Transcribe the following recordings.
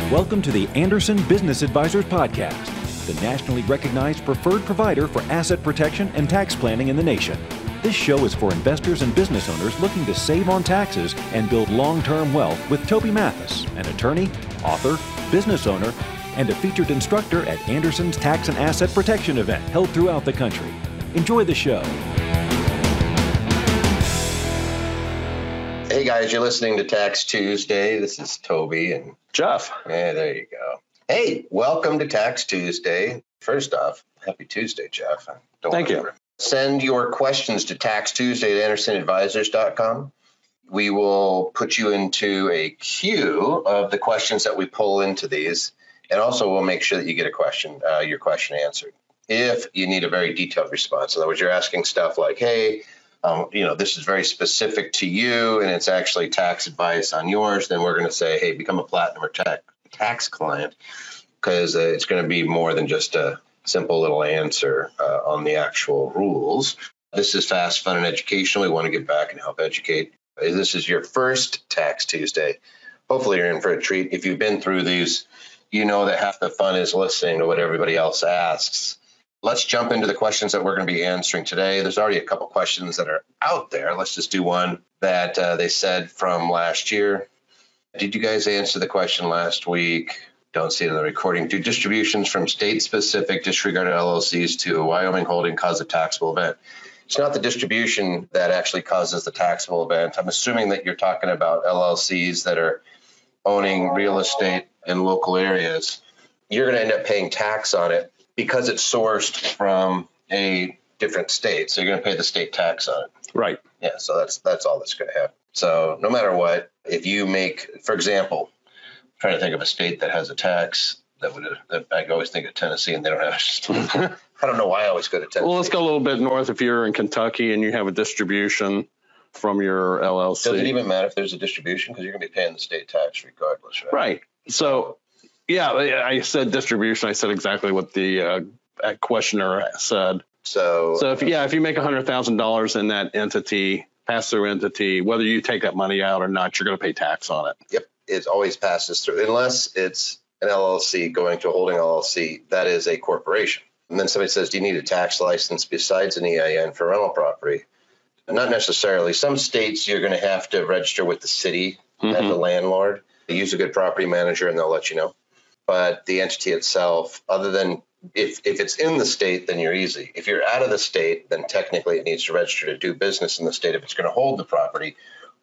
Welcome to the Anderson Business Advisors Podcast, the nationally recognized preferred provider for asset protection and tax planning in the nation. This show is for investors and business owners looking to save on taxes and build long-term wealth with Toby Mathis, an attorney, author, business owner, and a featured instructor at Anderson's Tax and Asset Protection event held throughout the country. Enjoy the show. Hey guys, you're listening to Tax Tuesday. This is Toby and Jeff. Yeah, there you go. Hey, welcome to Tax Tuesday. First off, happy Tuesday, Jeff. Thank you. Send your questions to taxtuesday@andersonadvisors.com. We will put you into a queue of the questions that we pull into these, and also we'll make sure that you get your question answered. If you need a very detailed response, in other words, you're asking stuff like, hey, this is very specific to you and it's actually tax advice on yours, then we're going to say, hey, become a platinum or tax client, because it's going to be more than just a simple little answer on the actual rules. This is fast, fun, and educational. We want to get back and help educate. If this is your first Tax Tuesday, hopefully you're in for a treat. If you've been through these, you know that half the fun is listening to what everybody else asks. Let's jump into the questions that we're going to be answering today. There's already a couple questions that are out there. Let's just do one that they said from last year. Did you guys answer the question last week? Don't see it in the recording. Do distributions from state-specific disregarded LLCs to a Wyoming holding cause a taxable event? It's not the distribution that actually causes the taxable event. I'm assuming that you're talking about LLCs that are owning real estate in local areas. You're going to end up paying tax on it because it's sourced from a different state. So you're going to pay the state tax on it. Right. Yeah, so that's all that's going to happen. So no matter what, if you make, for example, I'm trying to think of a state that has a tax that I always think of Tennessee, and they don't have. I don't know why I always go to Tennessee. Well, let's go a little bit north. If you're in Kentucky and you have a distribution from your LLC. Does it even matter if there's a distribution? Because you're going to be paying the state tax regardless, right? Right. So, yeah, I said distribution. I said exactly what the questioner said. So if you make $100,000 in that entity, pass-through entity, whether you take that money out or not, you're going to pay tax on it. Yep, it always passes through, unless it's an LLC going to a holding LLC. That is a corporation. And then somebody says, do you need a tax license besides an EIN for rental property? Not necessarily. Some states you're going to have to register with the city as the landlord. They use a good property manager and they'll let you know. But the entity itself, other than if it's in the state, then you're easy. If you're out of the state, then technically it needs to register to do business in the state if it's going to hold the property.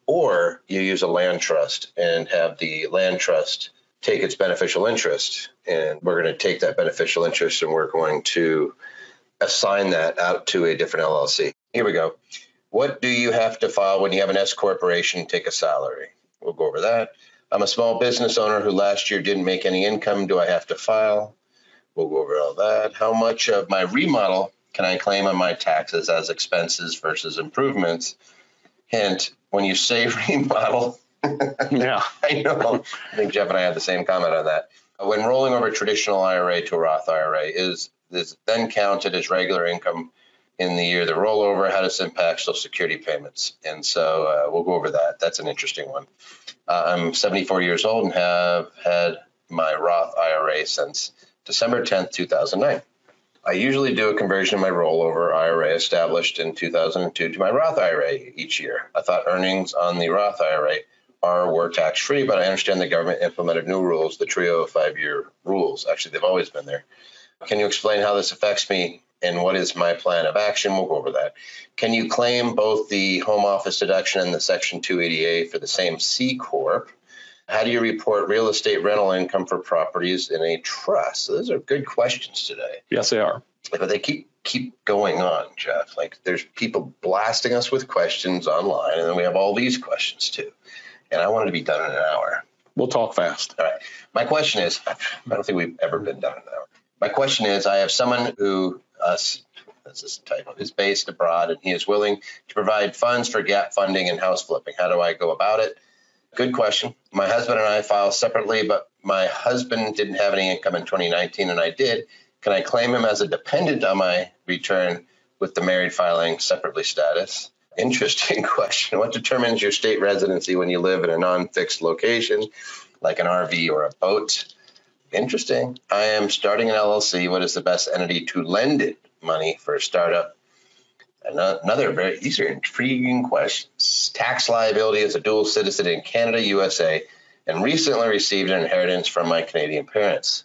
Or you use a land trust and have the land trust take its beneficial interest. And we're going to take that beneficial interest and we're going to assign that out to a different LLC. Here we go. What do you have to file when you have an S corporation take a salary? We'll go over that. I'm a small business owner who last year didn't make any income. Do I have to file? We'll go over all that. How much of my remodel can I claim on my taxes as expenses versus improvements? Hint, when you say remodel, yeah, I know. I think Jeff and I had the same comment on that. When rolling over traditional IRA to a Roth IRA, is this then counted as regular income in the year the rollover? How does it impact Social Security payments? And so we'll go over that. That's an interesting one. I'm 74 years old and have had my Roth IRA since December 10th, 2009. I usually do a conversion of my rollover IRA established in 2002 to my Roth IRA each year. I thought earnings on the Roth IRA were tax-free, but I understand the government implemented new rules, the trio of 5-year rules. Actually, they've always been there. Can you explain how this affects me and what is my plan of action? We'll go over that. Can you claim both the home office deduction and the Section 280A for the same C Corp? How do you report real estate rental income for properties in a trust? So those are good questions today. Yes, they are. But they keep going on, Jeff. Like there's people blasting us with questions online, and then we have all these questions too. And I wanted to be done in an hour. We'll talk fast. All right. My question is, I don't think we've ever been done in an hour. My question is, I have someone who, that's this typo, is based abroad, and he is willing to provide funds for gap funding and house flipping. How do I go about it? Good question. My husband and I file separately, but my husband didn't have any income in 2019, and I did. Can I claim him as a dependent on my return with the married filing separately status? Interesting question. What determines your state residency when you live in a non-fixed location, like an RV or a boat? Interesting. I am starting an LLC. What is the best entity to lend it money for a startup? These are intriguing questions. Tax liability as a dual citizen in Canada, USA, and recently received an inheritance from my Canadian parents.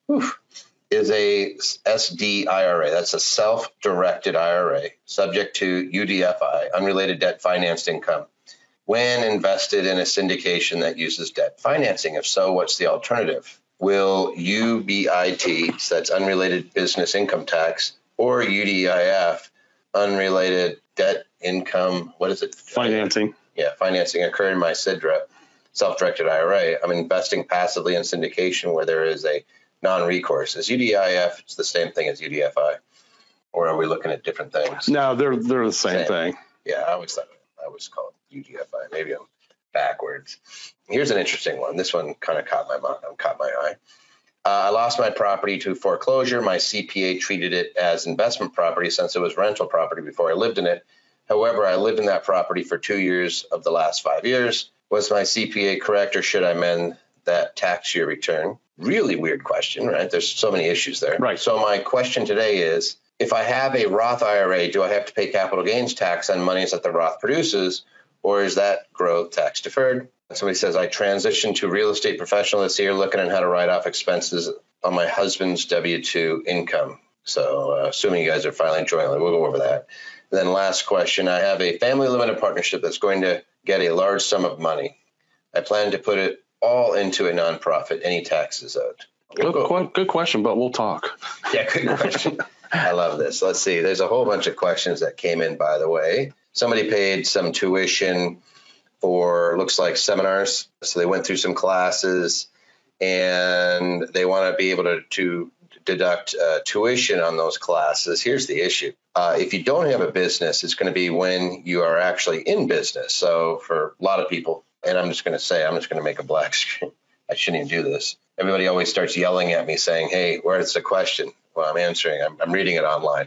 Is a SD IRA, that's a self-directed IRA, subject to UDFI, unrelated debt financed income, when invested in a syndication that uses debt financing? If so, what's the alternative? Will UBIT, so that's unrelated business income tax, or UDIF, unrelated debt income, what is it? Financing. Yeah, financing occur in my SIDRA, self-directed IRA. I'm investing passively in syndication where there is a non-recourse. Is UDIF it's the same thing as UDFI? Or are we looking at different things? No, they're the same thing. Yeah, I always called it UDFI. Maybe I'm backwards. Here's an interesting one. This one kind of caught my eye. I lost my property to foreclosure. My CPA treated it as investment property since it was rental property before I lived in it. However, I lived in that property for 2 years of the last 5 years. Was my CPA correct, or should I amend that tax year return? Really weird question, right? There's so many issues there. Right. So my question today is, if I have a Roth IRA, do I have to pay capital gains tax on monies that the Roth produces, or is that growth tax deferred? Somebody says, I transitioned to real estate professional this year, looking at how to write off expenses on my husband's W-2 income. So assuming you guys are filing jointly, we'll go over that. And then last question, I have a family limited partnership that's going to get a large sum of money. I plan to put it all into a nonprofit. Any taxes owed? Good question, but we'll talk. Yeah, good question. I love this. Let's see. There's a whole bunch of questions that came in, by the way. Somebody paid some tuition for, looks like, seminars. So they went through some classes and they want to be able to deduct tuition on those classes. Here's the issue. If you don't have a business, it's going to be when you are actually in business. So for a lot of people, and I'm just going to make a black screen. I shouldn't even do this. Everybody always starts yelling at me saying, hey, where's the question? Well, I'm answering. I'm reading it online.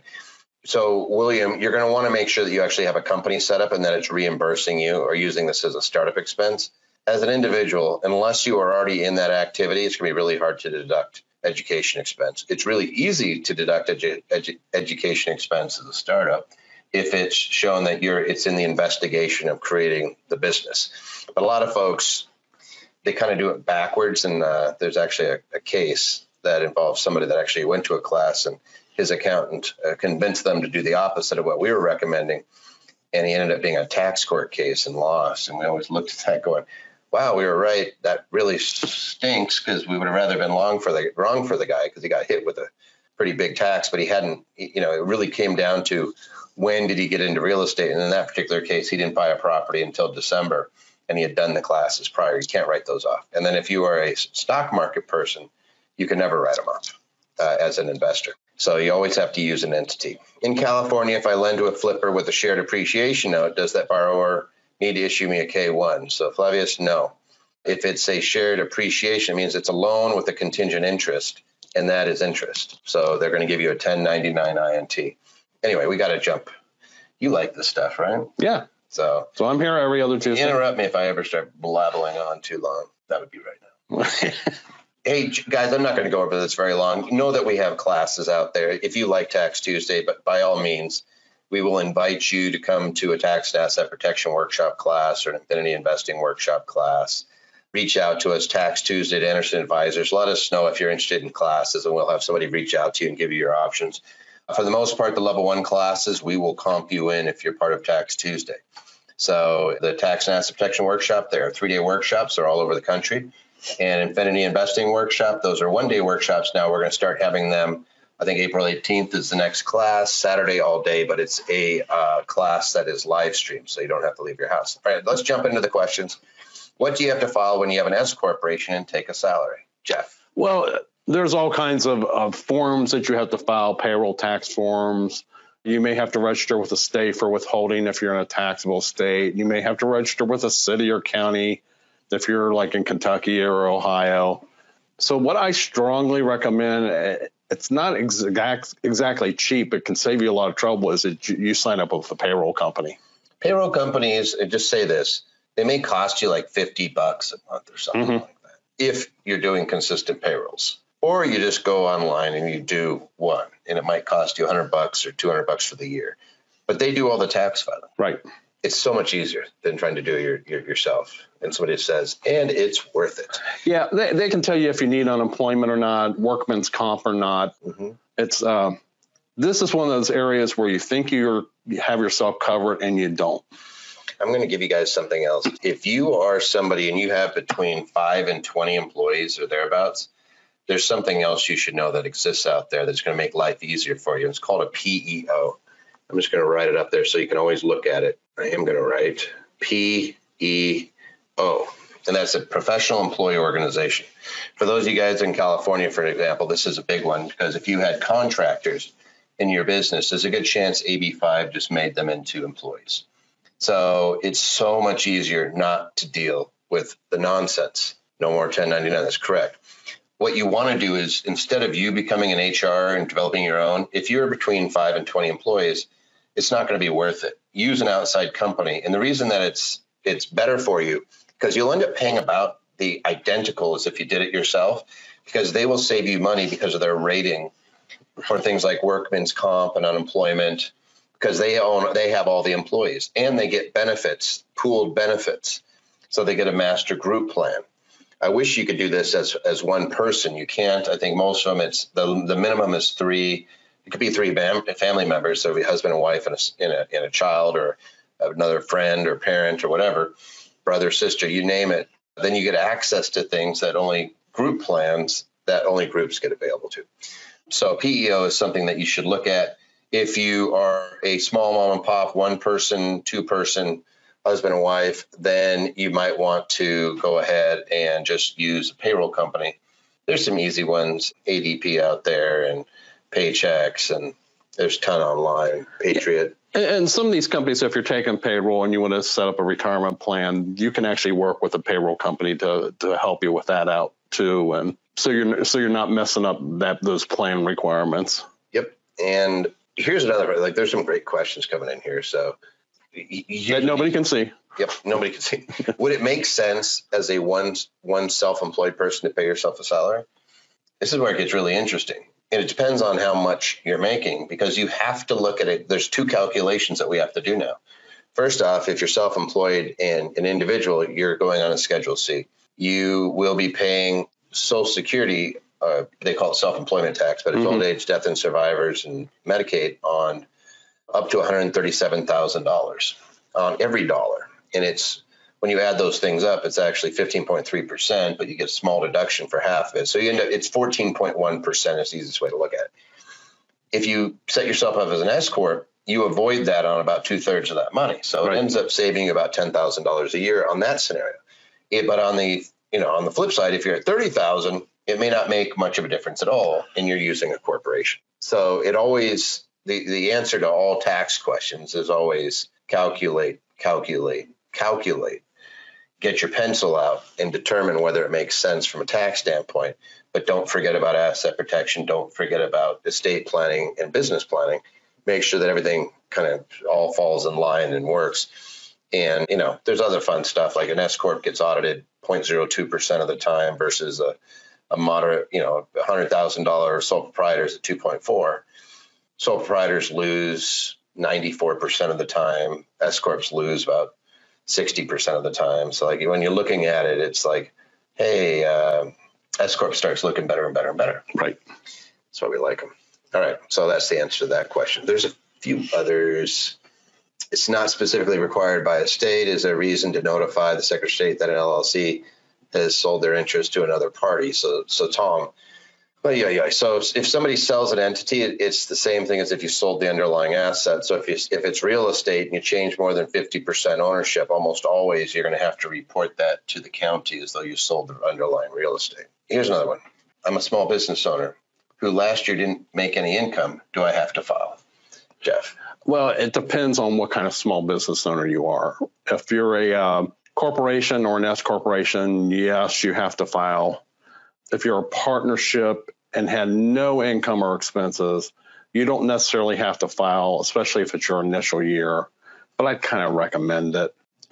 So, William, you're going to want to make sure that you actually have a company set up and that it's reimbursing you or using this as a startup expense. As an individual, unless you are already in that activity, it's going to be really hard to deduct education expense. It's really easy to deduct education expense as a startup if it's shown that it's in the investigation of creating the business. But a lot of folks, they kind of do it backwards. And there's actually a case that involves somebody that actually went to a class and his accountant convinced them to do the opposite of what we were recommending. And he ended up being a tax court case and lost. And we always looked at that going, wow, we were right. That really stinks, because we would have rather been wrong for the guy because he got hit with a pretty big tax, but he hadn't, it really came down to when did he get into real estate? And in that particular case, he didn't buy a property until December, and he had done the classes prior. You can't write those off. And then if you are a stock market person, you can never write them off as an investor. So you always have to use an entity. In California, if I lend to a flipper with a shared appreciation note, does that borrower need to issue me a K-1? So Flavius, no. If it's a shared appreciation, it means it's a loan with a contingent interest, and that is interest. So they're going to give you a 1099 INT. Anyway, we got to jump. You like this stuff, right? Yeah. So I'm here every other Tuesday. Interrupt me if I ever start blabbling on too long. That would be right now. Hey, guys, I'm not going to go over this very long. You know that we have classes out there. If you like Tax Tuesday, but by all means, we will invite you to come to a tax and asset protection workshop class or an infinity investing workshop class. Reach out to us, Tax Tuesday at Anderson Advisors. Let us know if you're interested in classes, and we'll have somebody reach out to you and give you your options. For the most part, the level 1 classes, we will comp you in if you're part of Tax Tuesday. So the tax and asset protection workshop, there are 3-day workshops. They're all over the country. And Infinity Investing Workshop, those are 1-day workshops. Now we're going to start having them. I think April 18th is the next class, Saturday all day, but it's a class that is live streamed, so you don't have to leave your house. All right, let's jump into the questions. What do you have to file when you have an S corporation and take a salary? Jeff? Well, there's all kinds of forms that you have to file, payroll tax forms. You may have to register with a state for withholding if you're in a taxable state. You may have to register with a city or county if you're like in Kentucky or Ohio. So what I strongly recommend, it's not exactly cheap, it can save you a lot of trouble, is that you sign up with a payroll company. Payroll companies, just say this, they may cost you like $50 a month or something like that. if you're doing consistent payrolls. Or you just go online and you do one, and it might cost you $100 or $200 for the year. But they do all the tax filing. Right. It's so much easier than trying to do it yourself. And somebody says, and it's worth it. Yeah, they can tell you if you need unemployment or not, workman's comp or not. Mm-hmm. It's this is one of those areas where you think you have yourself covered and you don't. I'm going to give you guys something else. If you are somebody and you have between 5 and 20 employees or thereabouts, there's something else you should know that exists out there that's going to make life easier for you. It's called a PEO. I'm just going to write it up there so you can always look at it. I am going to write PEO, and that's a professional employee organization. For those of you guys in California, for example, this is a big one because if you had contractors in your business, there's a good chance AB5 just made them into employees. So it's so much easier not to deal with the nonsense. No more 1099, that's correct. What you want to do is instead of you becoming an HR and developing your own, if you're between 5 and 20 employees, it's not going to be worth it. Use an outside company. And the reason that it's better for you, because you'll end up paying about the identical as if you did it yourself, because they will save you money because of their rating for things like workman's comp and unemployment, because they have all the employees and they get benefits, pooled benefits. So they get a master group plan. I wish you could do this as one person. You can't. I think most of them, it's the minimum is 3. It could be 3 family members, so a husband and wife and a child or another friend or parent or whatever, brother, sister, you name it. Then you get access to things that only group plans that only groups get available to. So PEO is something that you should look at. If you are a small mom and pop, 1 person, 2 person, husband and wife, then you might want to go ahead and just use a payroll company. There's some easy ones, ADP out there and Paychex, and there's a ton online, Patriot. And some of these companies, if you're taking payroll and you want to set up a retirement plan, you can actually work with a payroll company to help you with that out too. And so you're not messing up those plan requirements. Yep. And here's another, there's some great questions coming in here. So that nobody can see. Yep, nobody can see. Would it make sense as a one self-employed person to pay yourself a salary? This is where it gets really interesting. And it depends on how much you're making, because you have to look at it. There's 2 calculations that we have to do now. First off, if you're self-employed and an individual, you're going on a Schedule C. You will be paying Social Security, they call it self-employment tax, but it's old age, death, and survivors and Medicaid on up to $137,000 on every dollar. And it's, when you add those things up, it's actually 15.3%, but you get a small deduction for half of it. So you end up, it's 14.1% is the easiest way to look at it. If you set yourself up as an S Corp, you avoid that on about 2/3 of that money. So It ends up saving you about $10,000 a year on that scenario. But on the flip side, if you're at $30,000, it may not make much of a difference at all, and you're using a corporation. So it always, the answer to all tax questions is always calculate. Get your pencil out and determine whether it makes sense from a tax standpoint. But don't forget about asset protection. Don't forget about estate planning and business planning. Make sure that everything kind of all falls in line and works. And, there's other fun stuff like an S Corp gets audited 0.02% of the time versus a moderate, $100,000 sole proprietors at 2.4. Sole proprietors lose 94% of the time. S Corps lose about 60% of the time. So when you're looking at it, it's like, hey, S Corp starts looking better and better and better. Right. That's why we like them. All right. So that's the answer to that question. There's a few others. It's not specifically required by a state. Is there a reason to notify the Secretary of State that an LLC has sold their interest to another party? So Tom, so if somebody sells an entity, it's the same thing as if you sold the underlying asset. So if it's real estate and you change more than 50% ownership, almost always you're going to have to report that to the county as though you sold the underlying real estate. Here's another one. I'm a small business owner who last year didn't make any income. Do I have to file? Jeff? Well, it depends on what kind of small business owner you are. If you're a corporation or an S corporation, yes, you have to file. If you're a partnership and had no income or expenses, you don't necessarily have to file, especially if it's your initial year. But I kind of recommend it.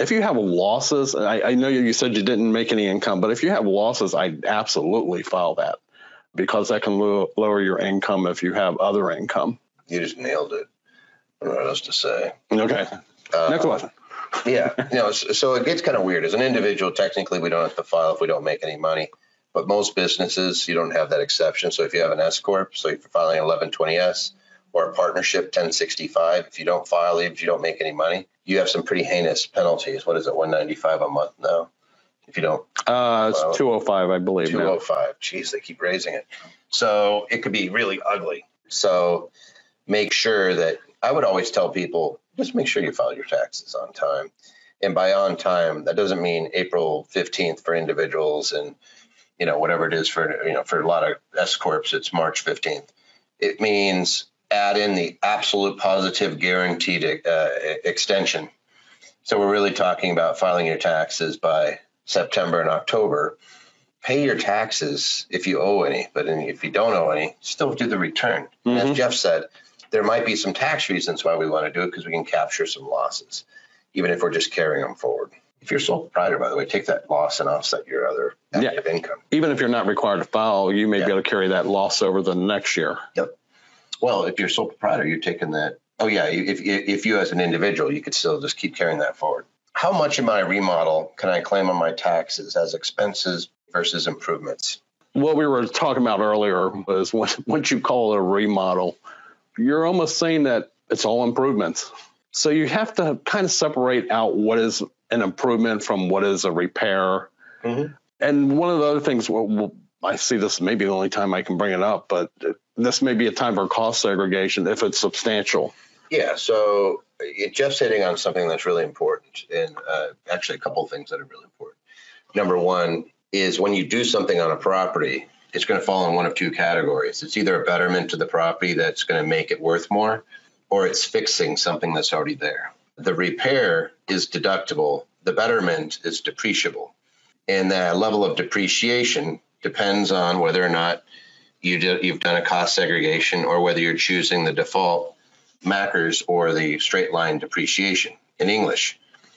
If you have losses, I know you said you didn't make any income, but if you have losses, I'd absolutely file that because that can lower your income if you have other income. You just nailed it. I don't know what else to say. Okay. Next question. Yeah. So it gets kind of weird. As an individual, technically, we don't have to file if we don't make any money. But most businesses, you don't have that exception. So if you have an S Corp, so if you're filing 1120S or a partnership 1065, if you don't file, if you don't make any money, you have some pretty heinous penalties. What is it, $195 a month now? If you don't. It's 205, I believe. 205. Jeez, they keep raising it. So it could be really ugly. So make sure that I would always tell people, just make sure you file your taxes on time. And by on time, that doesn't mean April 15th for individuals and, whatever it is for a lot of S Corps, it's March 15th. It means add in the absolute positive guaranteed extension. So we're really talking about filing your taxes by September and October. Pay your taxes if you owe any, but if you don't owe any, still do the return. Mm-hmm. As Jeff said, there might be some tax reasons why we want to do it because we can capture some losses, even if we're just carrying them forward. If you're sole proprietor, by the way, take that loss and offset your other active income. Even if you're not required to file, you may be able to carry that loss over the next year. Yep. Well, if you're sole proprietor, you're taking that. Oh, yeah. If you as an individual, you could still just keep carrying that forward. How much of my remodel can I claim on my taxes as expenses versus improvements? What we were talking about earlier was once you call it a remodel, you're almost saying that it's all improvements. So you have to kind of separate out what is an improvement from what is a repair. Mm-hmm. And one of the other things, I see this maybe the only time I can bring it up, but this may be a time for cost segregation if it's substantial. Yeah, so Jeff's hitting on something that's really important, and actually a couple of things that are really important. Number one is when you do something on a property, it's going to fall in one of two categories. It's either a betterment to the property that's going to make it worth more, or it's fixing something that's already there. The repair is deductible. The betterment is depreciable. And that level of depreciation depends on whether or not you've done a cost segregation or whether you're choosing the default MACRS or the straight line depreciation. In English,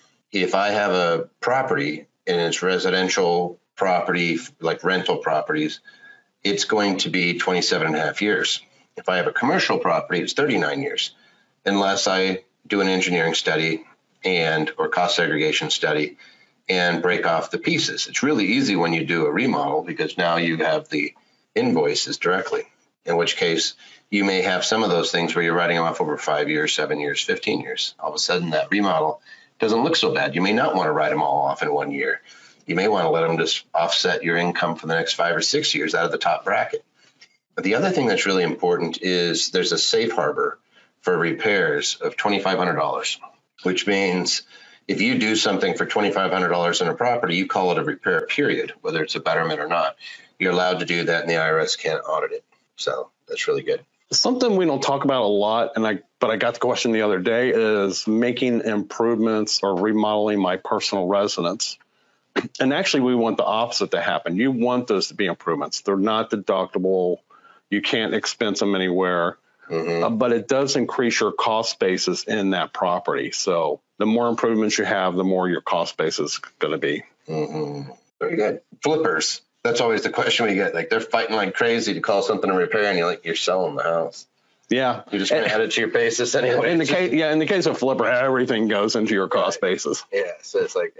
if I have a property and it's residential property, like rental properties, it's going to be 27 and a half years. If I have a commercial property, it's 39 years, unless I do an engineering study or cost segregation study and break off the pieces. It's really easy when you do a remodel because now you have the invoices directly, in which case you may have some of those things where you're writing them off over 5 years, 7 years, 15 years. All of a sudden that remodel doesn't look so bad. You may not want to write them all off in 1 year. You may want to let them just offset your income for the next 5 or 6 years out of the top bracket. But the other thing that's really important is there's a safe harbor for repairs of $2,500, which means if you do something for $2,500 in a property, you call it a repair period, whether it's a betterment or not. You're allowed to do that and the IRS can't audit it. So that's really good. Something we don't talk about a lot, but I got the question the other day, is making improvements or remodeling my personal residence. And actually, we want the opposite to happen. You want those to be improvements. They're not deductible. You can't expense them anywhere. Mm-hmm. But it does increase your cost basis in that property. So the more improvements you have, the more your cost base is going to be. Mm-hmm. Very good. Flippers. That's always the question we get. Like, they're fighting like crazy to call something a repair, and you're selling the house. Yeah, you're just going to add it to your basis anyway. In the case of flipper, everything goes into your cost basis. Yeah, so it's like,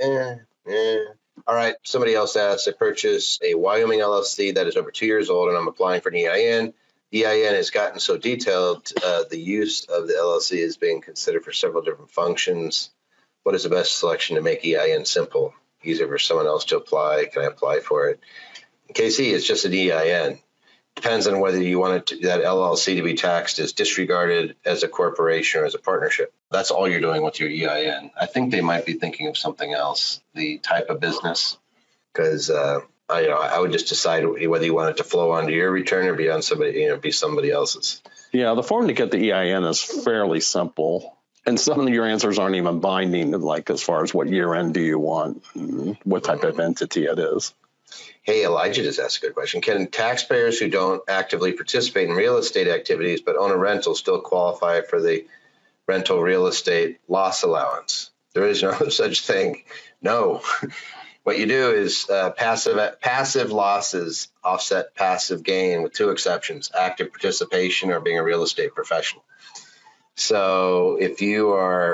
All right. Somebody else asked, I purchased a Wyoming LLC that is over 2 years old, and I'm applying for an EIN. The EIN has gotten so detailed, the use of the LLC is being considered for several different functions. What is the best selection to make EIN simple, easier for someone else to apply? Can I apply for it? KC, it's just an EIN. Depends on whether you want that LLC to be taxed as disregarded as a corporation or as a partnership. That's all you're doing with your EIN. I think they might be thinking of something else, the type of business, because I would just decide whether you want it to flow onto your return or be on be somebody else's. Yeah, the form to get the EIN is fairly simple, and some of your answers aren't even binding, like as far as what year end do you want, what type of entity it is. Hey, Elijah just asked a good question. Can taxpayers who don't actively participate in real estate activities but own a rental still qualify for the rental real estate loss allowance? There is no such thing. No. What you do is passive losses offset passive gain with two exceptions: active participation or being a real estate professional. So if you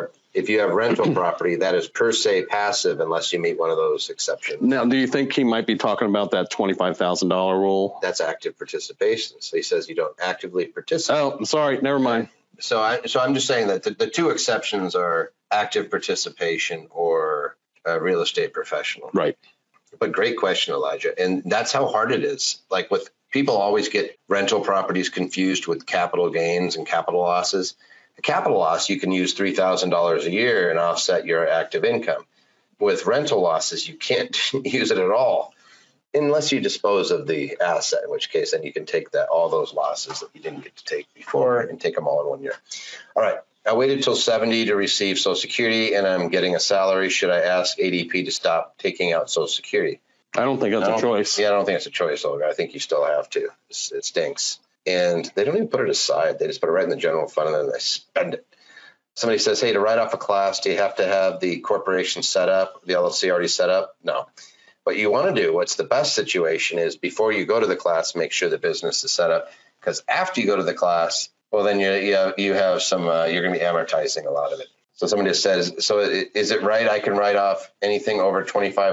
have rental property, that is per se passive unless you meet one of those exceptions. Now, do you think he might be talking about that $25,000 rule? That's active participation. So he says you don't actively participate. Oh, sorry, never mind. So I'm just saying that the two exceptions are active participation or a real estate professional. Right. But great question, Elijah. And that's how hard it is. Like with people always get rental properties confused with capital gains and capital losses. A capital loss, you can use $3,000 a year and offset your active income. With rental losses, you can't use it at all unless you dispose of the asset, in which case then you can take all those losses that you didn't get to take before and take them all in 1 year. All right. I waited till 70 to receive Social Security, and I'm getting a salary. Should I ask ADP to stop taking out Social Security? I don't think that's a choice. Yeah, I don't think it's a choice, Olga. I think you still have to. It stinks. And they don't even put it aside. They just put it right in the general fund, and then they spend it. Somebody says, hey, to write off a class, do you have to have the corporation set up, the LLC already set up? No. What you want to do, what's the best situation is before you go to the class, make sure the business is set up. Because after you go to the class, well, then you have some, you're going to be amortizing a lot of it. So somebody says, so is it right I can write off anything over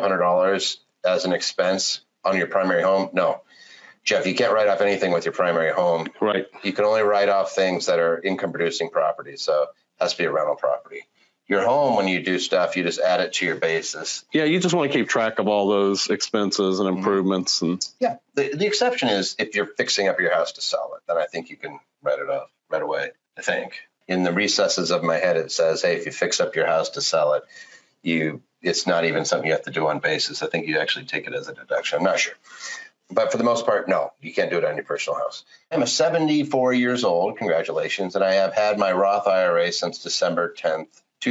$2,500 as an expense on your primary home? No. Jeff, you can't write off anything with your primary home. Right. You can only write off things that are income producing properties. So it has to be a rental property. Your home, when you do stuff, you just add it to your basis. Yeah, you just want to keep track of all those expenses and improvements. And yeah, the exception is if you're fixing up your house to sell it, then I think you can write it off right away, I think. In the recesses of my head, it says, hey, if you fix up your house to sell it, it's not even something you have to do on basis. I think you actually take it as a deduction. I'm not sure. But for the most part, no, you can't do it on your personal house. I'm 74 years old. Congratulations. And I have had my Roth IRA since December 10th,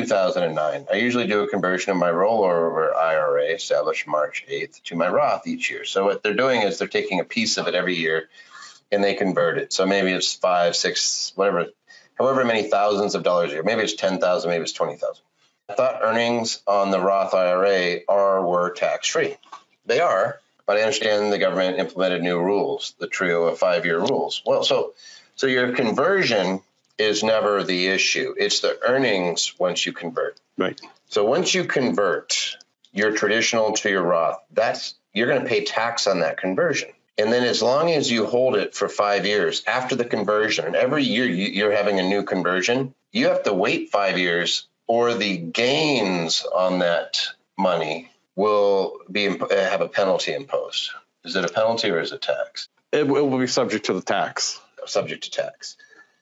2009. I usually do a conversion of my rollover IRA established March 8th to my Roth each year. So what they're doing is they're taking a piece of it every year and they convert it. So maybe it's 5, 6, whatever, however many thousands of dollars a year. Maybe it's 10,000, maybe it's 20,000. I thought earnings on the Roth IRA were tax-free. They are, but I understand the government implemented new rules, the trio of 5-year rules. Well, so your conversion is never the issue. It's the earnings once you convert. Right. So once you convert your traditional to your Roth, you're going to pay tax on that conversion. And then as long as you hold it for 5 years after the conversion, and every year you're having a new conversion, you have to wait 5 years or the gains on that money will have a penalty imposed. Is it a penalty or is it tax? It will be subject to the tax. Subject to tax.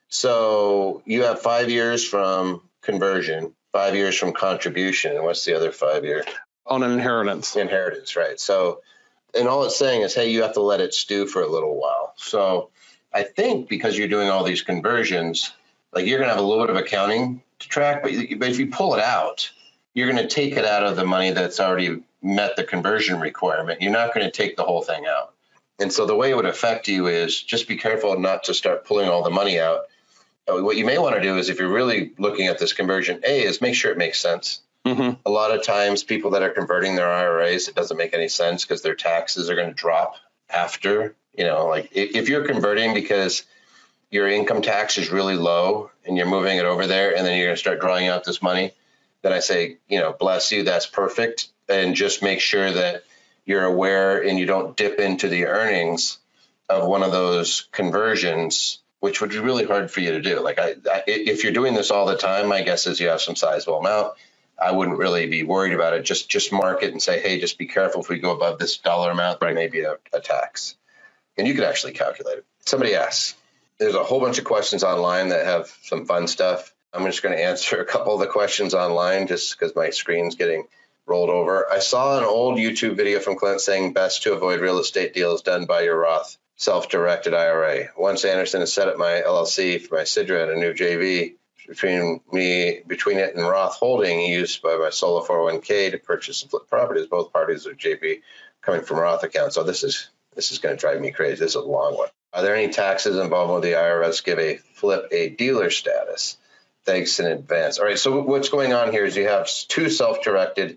So you have 5 years from conversion, 5 years from contribution. And what's the other 5 year? On an inheritance. Inheritance, right. So, and all it's saying is, hey, you have to let it stew for a little while. So I think because you're doing all these conversions, like you're going to have a little bit of accounting to track, but if you pull it out, you're going to take it out of the money that's already met the conversion requirement. You're not going to take the whole thing out. And so the way it would affect you is just be careful not to start pulling all the money out. What you may want to do is if you're really looking at this conversion, is make sure it makes sense. Mm-hmm. A lot of times people that are converting their IRAs, it doesn't make any sense because their taxes are going to drop after, like if you're converting because your income tax is really low and you're moving it over there and then you're going to start drawing out this money, then I say, bless you, that's perfect. And just make sure that you're aware and you don't dip into the earnings of one of those conversions, which would be really hard for you to do. Like if you're doing this all the time, my guess is you have some sizable amount. I wouldn't really be worried about it. Just mark it and say, hey, just be careful if we go above this dollar amount, there may be a tax. And you could actually calculate it. Somebody asks, there's a whole bunch of questions online that have some fun stuff. I'm just going to answer a couple of the questions online just because my screen's getting rolled over. I saw an old YouTube video from Clint saying best to avoid real estate deals done by your Roth self-directed IRA. Once Anderson has set up my LLC for my Sidra and a new JV between it and Roth holding used by my solo 401k to purchase and flip properties, both parties are JV coming from Roth accounts. So this is going to drive me crazy. This is a long one. Are there any taxes involved with the IRS give a flip a dealer status? Thanks in advance. All right. So what's going on here is you have two self-directed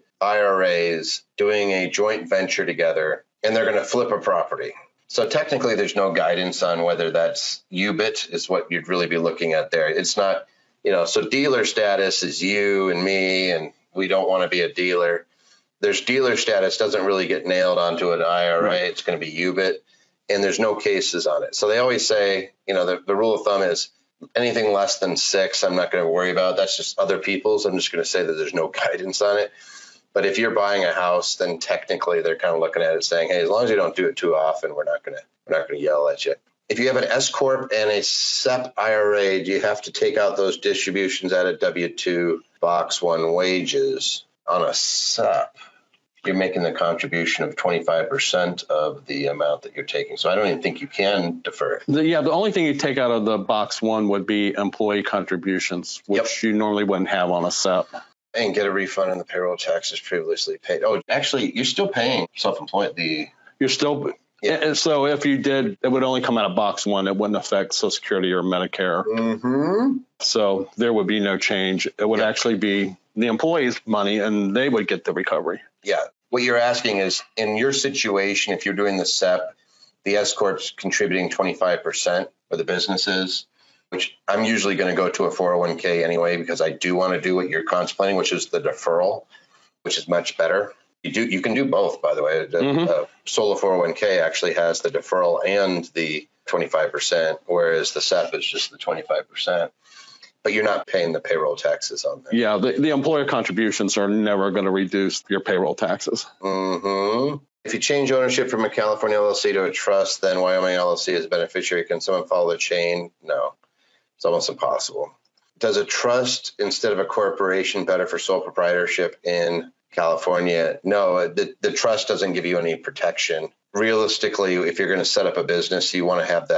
IRAs doing a joint venture together, and they're going to flip a property. So technically, there's no guidance on whether that's UBIT is what you'd really be looking at there. It's not, so dealer status is you and me, and we don't want to be a dealer. There's dealer status doesn't really get nailed onto an IRA. Right. It's going to be UBIT, and there's no cases on it. So they always say, the rule of thumb is anything less than 6, I'm not going to worry about. That's just other people's. I'm just going to say that there's no guidance on it. But if you're buying a house, then technically they're kind of looking at it saying, hey, as long as you don't do it too often, we're not going to yell at you. If you have an S Corp and a SEP IRA, do you have to take out those distributions out of W-2 Box 1 wages? On a SEP, you're making the contribution of 25% of the amount that you're taking. So I don't even think you can defer. The only thing you take out of the Box 1 would be employee contributions, which you normally wouldn't have on a SEP. And get a refund on the payroll taxes previously paid. Oh, actually, you're still paying self-employed. You're still. Yeah. So if you did, it would only come out of Box 1. It wouldn't affect Social Security or Medicare. Mm-hmm. So there would be no change. It would actually be the employee's money, and they would get the recovery. Yeah. What you're asking is, in your situation, if you're doing the SEP, the S Corp's contributing 25%, or the businesses, which I'm usually going to go to a 401k anyway, because I do want to do what you're contemplating, which is the deferral, which is much better. You can do both, by the way. The Solar 401k actually has the deferral and the 25%, whereas the SEP is just the 25%. But you're not paying the payroll taxes on that. Yeah, the employer contributions are never going to reduce your payroll taxes. Mm-hmm. If you change ownership from a California LLC to a trust, then Wyoming LLC is a beneficiary. Can someone follow the chain? No, it's almost impossible. Does a trust instead of a corporation better for sole proprietorship in California? No, the trust doesn't give you any protection. Realistically, if you're going to set up a business, you want to have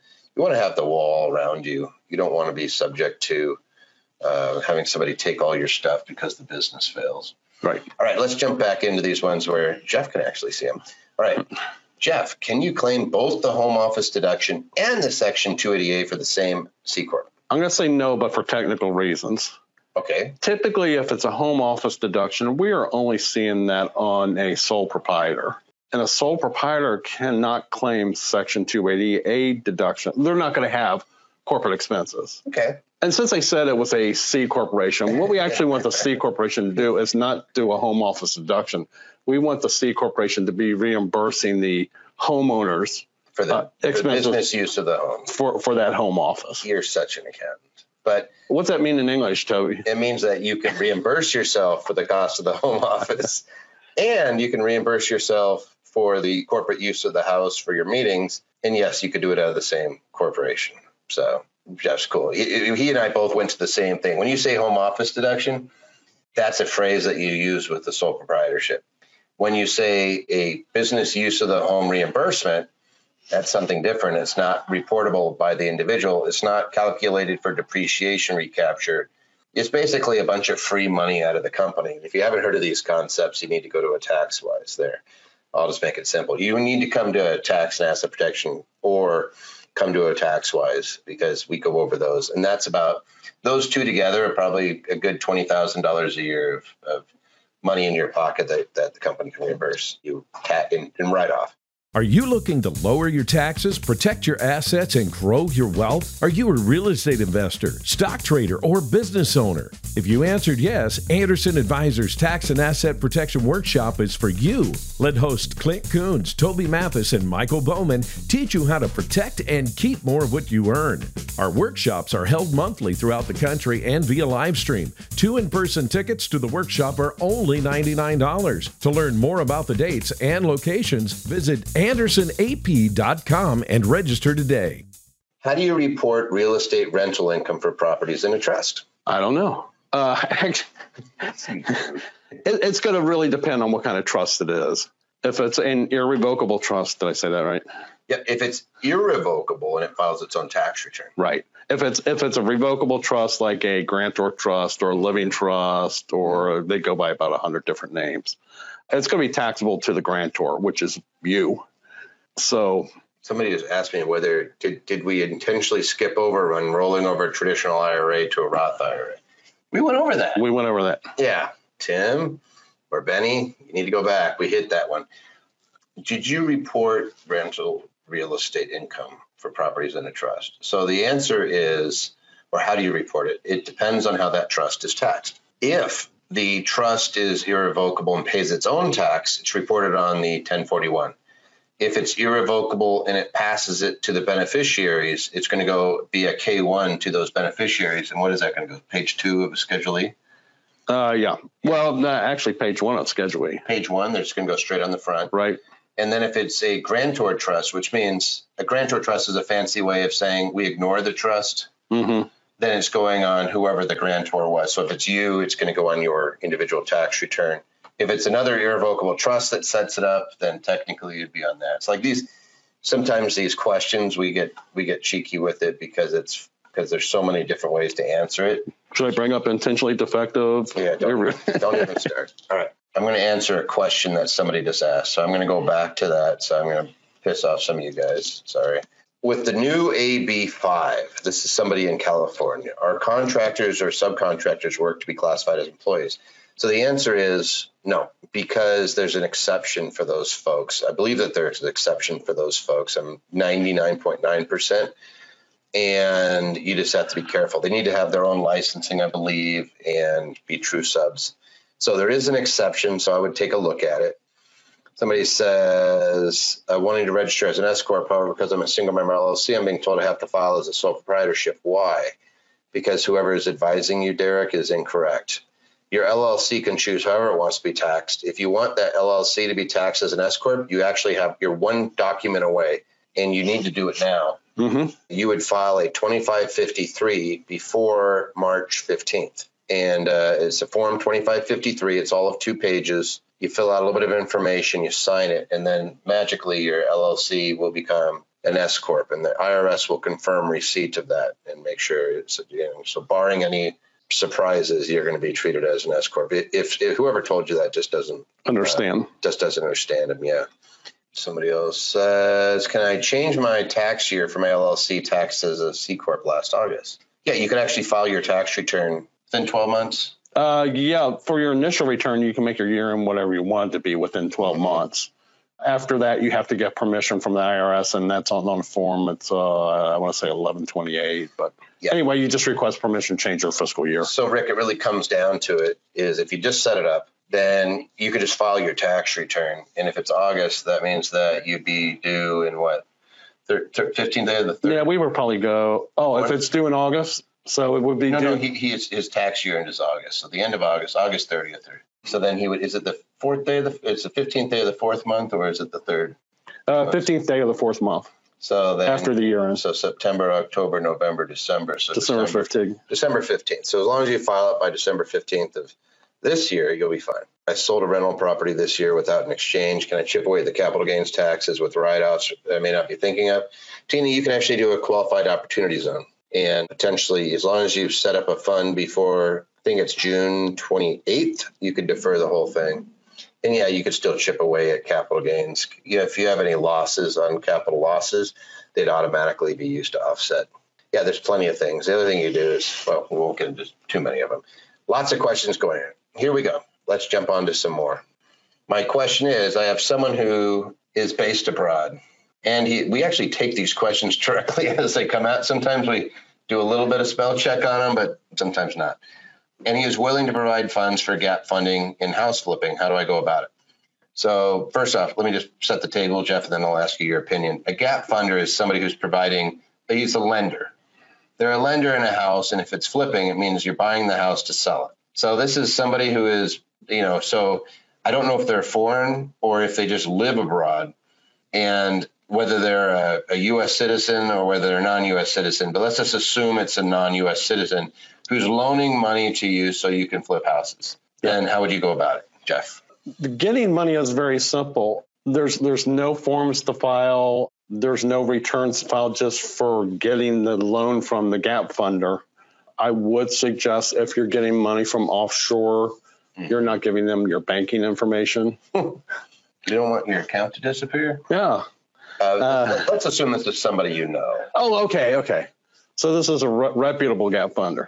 the wall around you. You don't want to be subject to having somebody take all your stuff because the business fails. Right. All right, let's jump back into these ones where Jeff can actually see them. All right, Jeff, can you claim both the home office deduction and the Section 280A for the same C Corp? I'm going to say no, but for technical reasons. Okay. Typically, if it's a home office deduction, we are only seeing that on a sole proprietor. And a sole proprietor cannot claim Section 280A deduction. They're not going to have corporate expenses. Okay. And since I said it was a C corporation, what we actually want the C corporation to do is not do a home office deduction. We want the C corporation to be reimbursing the homeowners for the business use of the home for that home office. You're such an accountant. But what's that mean in English, Toby? It means that you can reimburse yourself for the cost of the home office, and you can reimburse yourself for the corporate use of the house for your meetings. And yes, you could do it out of the same corporation. So Jeff's cool. He and I both went to the same thing. When you say home office deduction, that's a phrase that you use with the sole proprietorship. When you say a business use of the home reimbursement, that's something different. It's not reportable by the individual. It's not calculated for depreciation recapture. It's basically a bunch of free money out of the company. If you haven't heard of these concepts, you need to go to a TaxWise there. I'll just make it simple. You need to come to a tax and asset protection or come to a TaxWise because we go over those. And that's about, those two together are probably a good $20,000 a year of money in your pocket that the company can reimburse you in write-off. Are you looking to lower your taxes, protect your assets, and grow your wealth? Are you a real estate investor, stock trader, or business owner? If you answered yes, Anderson Advisors Tax and Asset Protection Workshop is for you. Let host Clint Coons, Toby Mathis, and Michael Bowman teach you how to protect and keep more of what you earn. Our workshops are held monthly throughout the country and via live stream. 2 in-person tickets to the workshop are only $99. To learn more about the dates and locations, visit AndersonAP.com and register today. How do you report real estate rental income for properties in a trust? I don't know. It's going to really depend on what kind of trust it is. If it's an irrevocable trust, did I say that right? Yeah, if it's irrevocable and it files its own tax return. Right. If it's a revocable trust like a grantor trust or a living trust, or they go by about 100 different names, it's going to be taxable to the grantor, which is you. So Somebody just asked me whether did we intentionally skip over on rolling over a traditional IRA to a Roth IRA. We went over that. We went over that. Yeah. Tim or Benny, you need to go back. We hit that one. Did you report rental real estate income for properties in a trust? So the answer is, or how do you report it? It depends on how that trust is taxed. If the trust is irrevocable and pays its own tax, it's reported on the 1041. If it's irrevocable and it passes it to the beneficiaries, it's going to go be a K1 to those beneficiaries. And what is that going to go? Page 2 of Schedule E? Yeah. Well, no, actually, page 1 of Schedule E. Page 1, they're just going to go straight on the front. Right. And then if it's a grantor trust, which means a grantor trust is a fancy way of saying we ignore the trust, then it's going on whoever the grantor was. So if it's you, it's going to go on your individual tax return. If it's another irrevocable trust that sets it up, then technically you'd be on that. It's like sometimes these questions we get cheeky with it because there's so many different ways to answer it. Should I bring up intentionally defective? Yeah, don't even start. All right. I'm going to answer a question that somebody just asked. So I'm going to go back to that. So I'm going to piss off some of you guys. Sorry. With the new AB5, this is somebody in California. Are contractors or subcontractors work to be classified as employees? So the answer is no, because there's an exception for those folks. I believe that there's an exception for those folks. I'm 99.9%. And you just have to be careful. They need to have their own licensing, I believe, and be true subs. So there is an exception, so I would take a look at it. Somebody says, wanting to register as an S Corp, however, because I'm a single member LLC, I'm being told I have to file as a sole proprietorship. Why? Because whoever is advising you, Derek, is incorrect. Your LLC can choose however it wants to be taxed. If you want that LLC to be taxed as an S Corp, you actually you're one document away, and you need to do it now. You would file a 2553 before March 15th. And it's a form 2553. It's all of 2 pages. You fill out a little bit of information, you sign it, and then magically your LLC will become an S Corp, and the IRS will confirm receipt of that and make sure it's, so barring any surprises, you're going to be treated as an S Corp. If whoever told you that just doesn't understand them, yeah. Somebody else says, can I change my tax year for my LLC taxed as a C Corp last August? Yeah, you can actually file your tax return within 12 months. Yeah, for your initial return, you can make your year in whatever you want it to be within 12 months. After that, you have to get permission from the IRS, and that's on a form. It's, I want to say 1128. But anyway, you just request permission to change your fiscal year. So, Rick, it really comes down to it is if you just set it up, then you could just file your tax return. And if it's August, that means that you'd be due in what, 15th day of the 3rd? Yeah, we would probably go, if it's due in August, so it would be due. No, his tax year end is August. So the end of August 30th. So then is it the 4th day it's the 15th day of the 4th month, or is it the 3rd? 15th day of the 4th month. So then after the year end. So September, October, November, December. So December 15th. December 15th. So as long as you file it by December 15th of this year, you'll be fine. I sold a rental property this year without an exchange. Can I chip away the capital gains taxes with write-offs I may not be thinking of? Tina, you can actually do a qualified opportunity zone. And potentially, as long as you set up a fund before, I think it's June 28th, you could defer the whole thing. And yeah, you could still chip away at capital gains. Yeah, if you have any losses on capital losses, they'd automatically be used to offset. Yeah, there's plenty of things. The other thing you do is, well, we won't get into too many of them. Lots of questions going on. Here we go. Let's jump on to some more. My question is, I have someone who is based abroad, and we actually take these questions directly as they come out. Sometimes we do a little bit of spell check on them, but sometimes not. And he is willing to provide funds for gap funding in house flipping. How do I go about it? So first off, let me just set the table, Jeff, and then I'll ask you your opinion. A gap funder is somebody who's he's a lender. They're a lender in a house, and if it's flipping, it means you're buying the house to sell it. So this is somebody who is, so I don't know if they're foreign or if they just live abroad, and whether they're a U.S. citizen or whether they're a non-U.S. citizen, but let's just assume it's a non-U.S. citizen who's loaning money to you so you can flip houses. Then how would you go about it, Jeff? Getting money is very simple. There's no forms to file. There's no returns filed just for getting the loan from the gap funder. I would suggest if you're getting money from offshore, you're not giving them your banking information. You don't want your account to disappear? Yeah. Let's assume this is somebody you know. Oh, okay. So this is a reputable gap funder.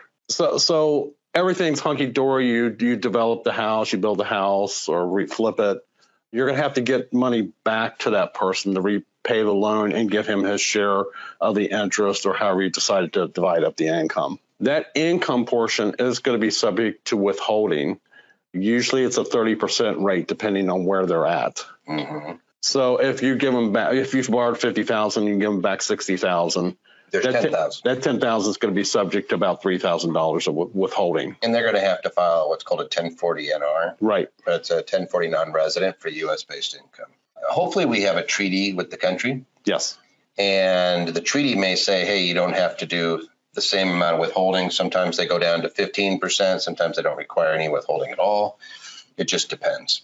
So everything's hunky-dory. You develop the house, you build the house or flip it. You're going to have to get money back to that person to repay the loan and give him his share of the interest or however you decided to divide up the income. That income portion is going to be subject to withholding. Usually it's a 30% rate depending on where they're at. Mm-hmm. So if you give them back, if you've borrowed $50,000, you give them back $60,000. There's $10,000. That $10,000 is going to be subject to about $3,000 of withholding. And they're going to have to file what's called a 1040 NR. Right. That's a 1040 non-resident for U.S.-based income. Hopefully we have a treaty with the country. Yes. And the treaty may say, hey, you don't have to do the same amount of withholding. Sometimes they go down to 15%. Sometimes they don't require any withholding at all. It just depends.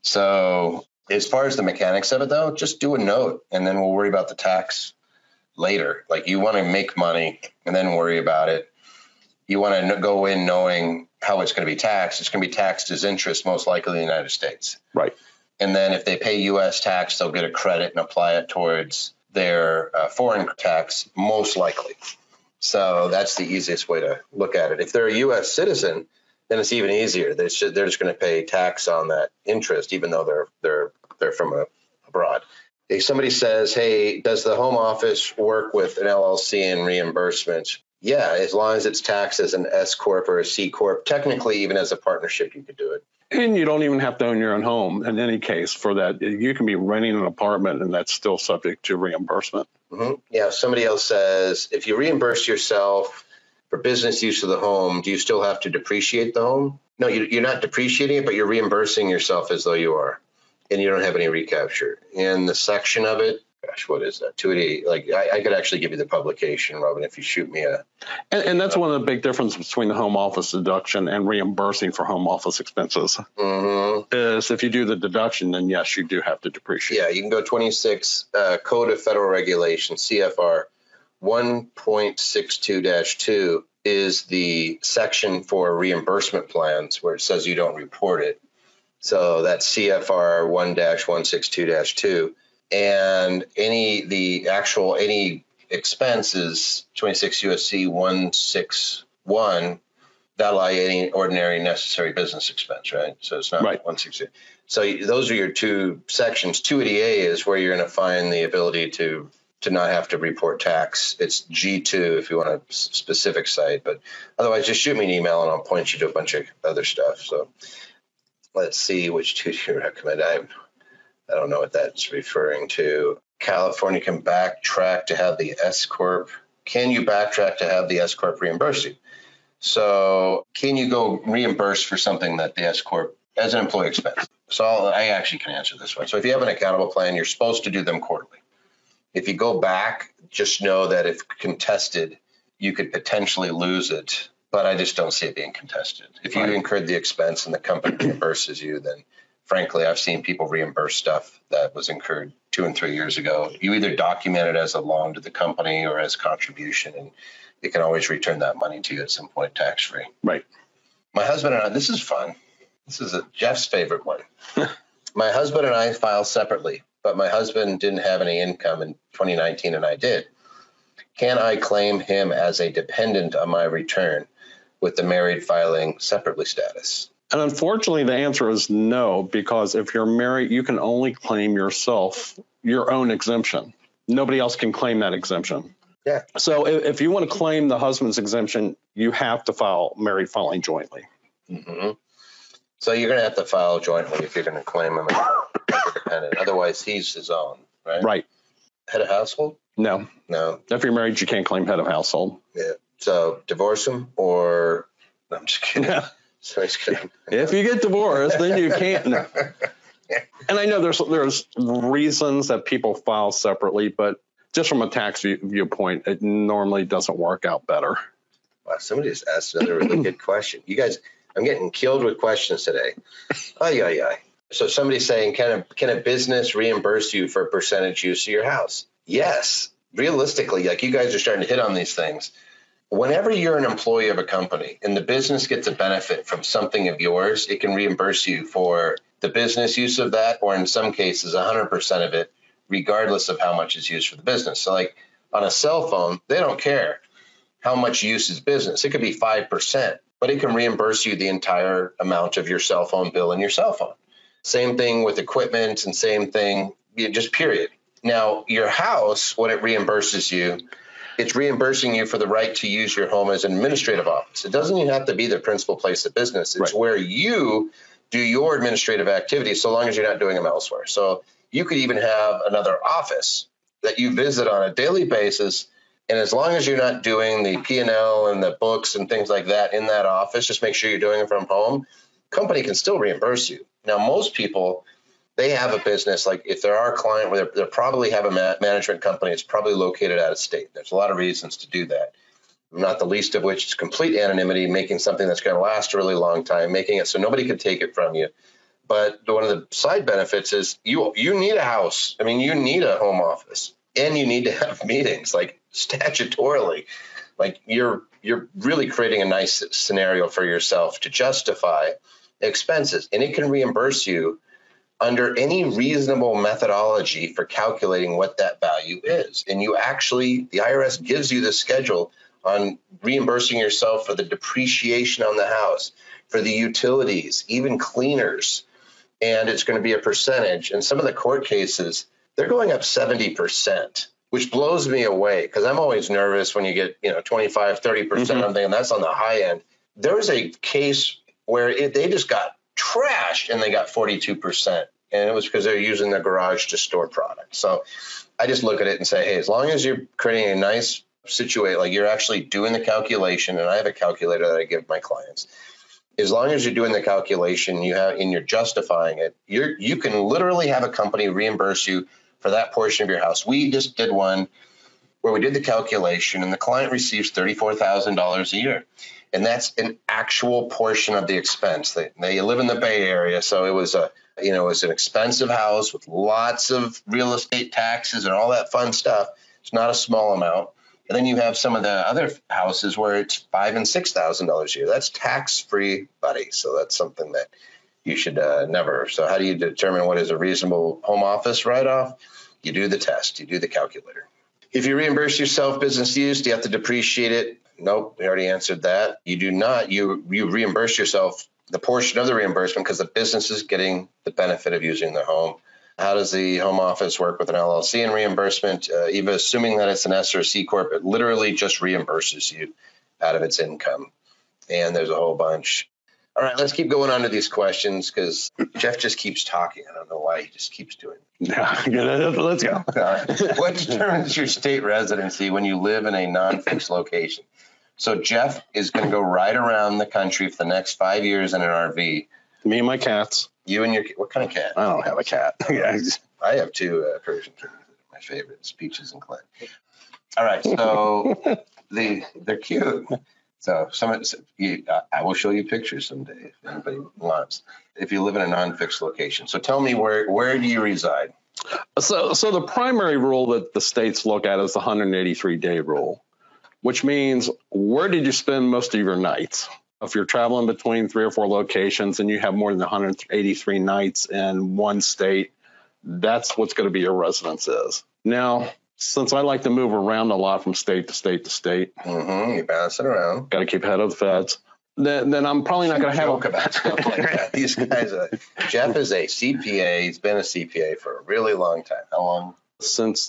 So as far as the mechanics of it, though, just do a note, and then we'll worry about the tax later. Like, you want to make money and then worry about it. You want to go in knowing how it's going to be taxed. It's going to be taxed as interest, most likely in the United States. Right. And then if they pay U.S. tax, they'll get a credit and apply it towards their foreign tax, most likely. So that's the easiest way to look at it. If they're a U.S. citizen, then it's even easier. They're just going to pay tax on that interest, even though they're from abroad. If somebody says, hey, does the home office work with an LLC and reimbursement? Yeah, as long as it's taxed as an S Corp or a C Corp. Technically, even as a partnership, you could do it. And you don't even have to own your own home in any case for that. You can be renting an apartment and that's still subject to reimbursement. Mm-hmm. Yeah, somebody else says, if you reimburse yourself for business use of the home, do you still have to depreciate the home? No, you're not depreciating it, but you're reimbursing yourself as though you are. And you don't have any recapture. In the section of it, gosh, what is that? 288. Like, I could actually give you the publication, Robin, if you shoot me a. And that's one of the big differences between the home office deduction and reimbursing for home office expenses. Mm-hmm. Is if you do the deduction, then yes, you do have to depreciate. Yeah, you can go 26 Code of Federal Regulations, CFR 1.62-2 is the section for reimbursement plans where it says you don't report it. So that's CFR 1-162-2, and any expense is 26 USC 161. That'll lie any ordinary necessary business expense, right? So it's not right. 160. So those are your two sections. 280A is where you're going to find the ability to not have to report tax. It's G2 if you want a specific site, but otherwise just shoot me an email and I'll point you to a bunch of other stuff. So. Let's see, which two do you recommend? I don't know what that's referring to. California can backtrack to have the S Corp. Can you backtrack to have the S Corp reimburse you? So can you go reimburse for something that the S Corp as an employee expense? So I actually can answer this one. So if you have an accountable plan, you're supposed to do them quarterly. If you go back, just know that if contested, you could potentially lose it. But I just don't see it being contested. If you incurred the expense and the company reimburses you, then frankly, I've seen people reimburse stuff that was incurred 2 and 3 years ago. You either document it as a loan to the company or as contribution, and it can always return that money to you at some point tax-free. Right. My husband and I, this is fun. This is Jeff's favorite one. My husband and I file separately, but my husband didn't have any income in 2019 and I did. Can I claim him as a dependent on my return with the married filing separately status? And unfortunately, the answer is no, because if you're married, you can only claim yourself, your own exemption. Nobody else can claim that exemption. Yeah. So if you want to claim the husband's exemption, you have to file married filing jointly. Mm-hmm. So you're going to have to file jointly if you're going to claim him as a dependent. Otherwise, he's his own, right? Right. Head of household? No. If you're married, you can't claim head of household. Yeah. So divorce him or no, I'm just kidding. Yeah. So he's kidding. If you get divorced, then you can't. No. And I know there's reasons that people file separately, but just from a tax viewpoint, it normally doesn't work out better. Wow, somebody just asked another really good question. You guys, I'm getting killed with questions today. Ay. So somebody's saying, can a business reimburse you for a percentage use of your house? Yes. Realistically, like you guys are starting to hit on these things. Whenever you're an employee of a company and the business gets a benefit from something of yours, it can reimburse you for the business use of that, or in some cases, 100% of it regardless of how much is used for the business. So like on a cell phone, they don't care how much use is business. It could be 5%, but it can reimburse you the entire amount of your cell phone bill in your cell phone. Same thing with equipment and same thing, just period. Now, your house, when it reimburses you, it's reimbursing you for the right to use your home as an administrative office. It doesn't even have to be the principal place of business. It's where you do your administrative activities, so long as you're not doing them elsewhere. So you could even have another office that you visit on a daily basis. And as long as you're not doing the P&L and the books and things like that in that office, just make sure you're doing it from home. Company can still reimburse you. Now, most people, they have a business, like if they're our client, where they probably have a management company, it's probably located out of state. There's a lot of reasons to do that, not the least of which is complete anonymity, making something that's going to last a really long time, making it so nobody can take it from you. But one of the side benefits is you need a house. I mean, you need a home office, and you need to have meetings, like statutorily. Like you're really creating a nice scenario for yourself to justify expenses, and it can reimburse you under any reasonable methodology for calculating what that value is. And you actually, the IRS gives you the schedule on reimbursing yourself for the depreciation on the house, for the utilities, even cleaners. And it's going to be a percentage. And some of the court cases, they're going up 70%, which blows me away because I'm always nervous when you get, 25, 30%, and that's on the high end. There was a case where they just got trashed and they got 42%. And it was because they're using their garage to store product. So I just look at it and say, hey, as long as you're creating a nice situation, like you're actually doing the calculation, and I have a calculator that I give my clients. As long as you're doing the calculation, and you're justifying it, you can literally have a company reimburse you for that portion of your house. We just did one where we did the calculation, and the client receives $34,000 a year. And that's an actual portion of the expense. They live in the Bay Area, so it was an expensive house with lots of real estate taxes and all that fun stuff. It's not a small amount. And then you have some of the other houses where it's $5,000 and $6,000 a year. That's tax-free, buddy. So that's something that you should never. So how do you determine what is a reasonable home office write-off? You do the test. You do the calculator. If you reimburse yourself business use, do you have to depreciate it? Nope, we already answered that. You do not. You reimburse yourself the portion of the reimbursement because the business is getting the benefit of using the home. How does the home office work with an LLC and reimbursement? Even assuming that it's an S or a C Corp, it literally just reimburses you out of its income. And there's a whole bunch. All right, let's keep going on to these questions because Jeff just keeps talking. I don't know why he just keeps doing it. Let's go. All right. What determines your state residency when you live in a non-fixed location? So Jeff is going to go right around the country for the next 5 years in an RV. Me and my cats. You and your what kind of cat? I don't have a cat. I have two Persian kittens. My favorites, Peaches and Clint. All right, so they're cute. So I will show you pictures someday if anybody wants. If you live in a non-fixed location, so tell me where do you reside? So the primary rule that the states look at is the 183-day rule, which means where did you spend most of your nights? If you're traveling between 3 or 4 locations and you have more than 183 nights in one state, that's what's going to be your residence is. Now, since I like to move around a lot from state to state to state, you bounce it around. Got to keep ahead of the feds. Then I'm probably not going to have joke about stuff like that. These guys, Jeff is a CPA. He's been a CPA for a really long time. How long? Since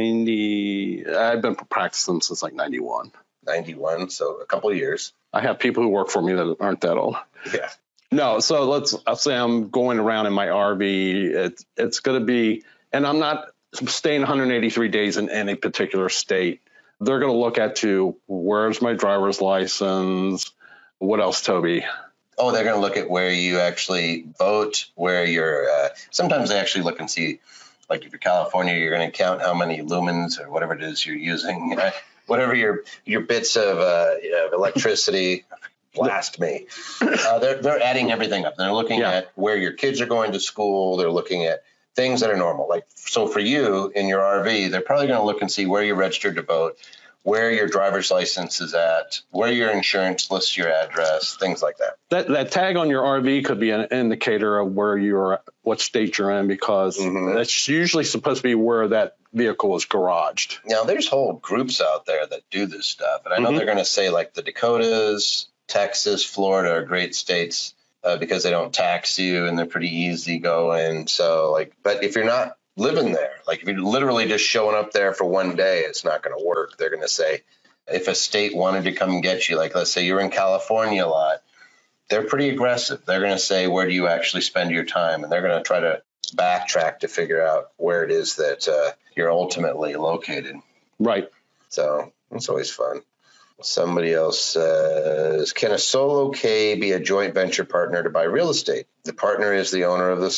90. I've been practicing since like 91. 91, so a couple of years. I have people who work for me that aren't that old. Yeah. No, so I'll say I'm going around in my RV. It's going to be, and I'm not staying 183 days in any particular state. They're going to look at where's my driver's license? What else, Toby? Oh, they're going to look at where you actually vote, where you're, sometimes they actually look and see, like if you're California, you're going to count how many lumens or whatever it is you're using, whatever your bits of electricity. Blast me. They're adding everything up. They're looking at where your kids are going to school. They're looking at things that are normal. Like, so for you in your RV, they're probably going to look and see where you're registered to vote, where your driver's license is at, where your insurance lists your address, things like that. That tag on your RV could be an indicator of where you're, what state you're in, because that's usually supposed to be where that vehicle is garaged. Now, there's whole groups out there that do this stuff, and I know they're going to say like the Dakotas, Texas, Florida are great states because they don't tax you and they're pretty easy going. So like, but if you're not living there, like if you're literally just showing up there for one day, it's not going to work. They're going to say, if a state wanted to come and get you, like let's say you're in California a lot, they're pretty aggressive. They're going to say, where do you actually spend your time? And they're going to try to backtrack to figure out where it is that you're ultimately located. Right. So it's always fun. Somebody else says, can a solo K be a joint venture partner to buy real estate? The partner is the owner of the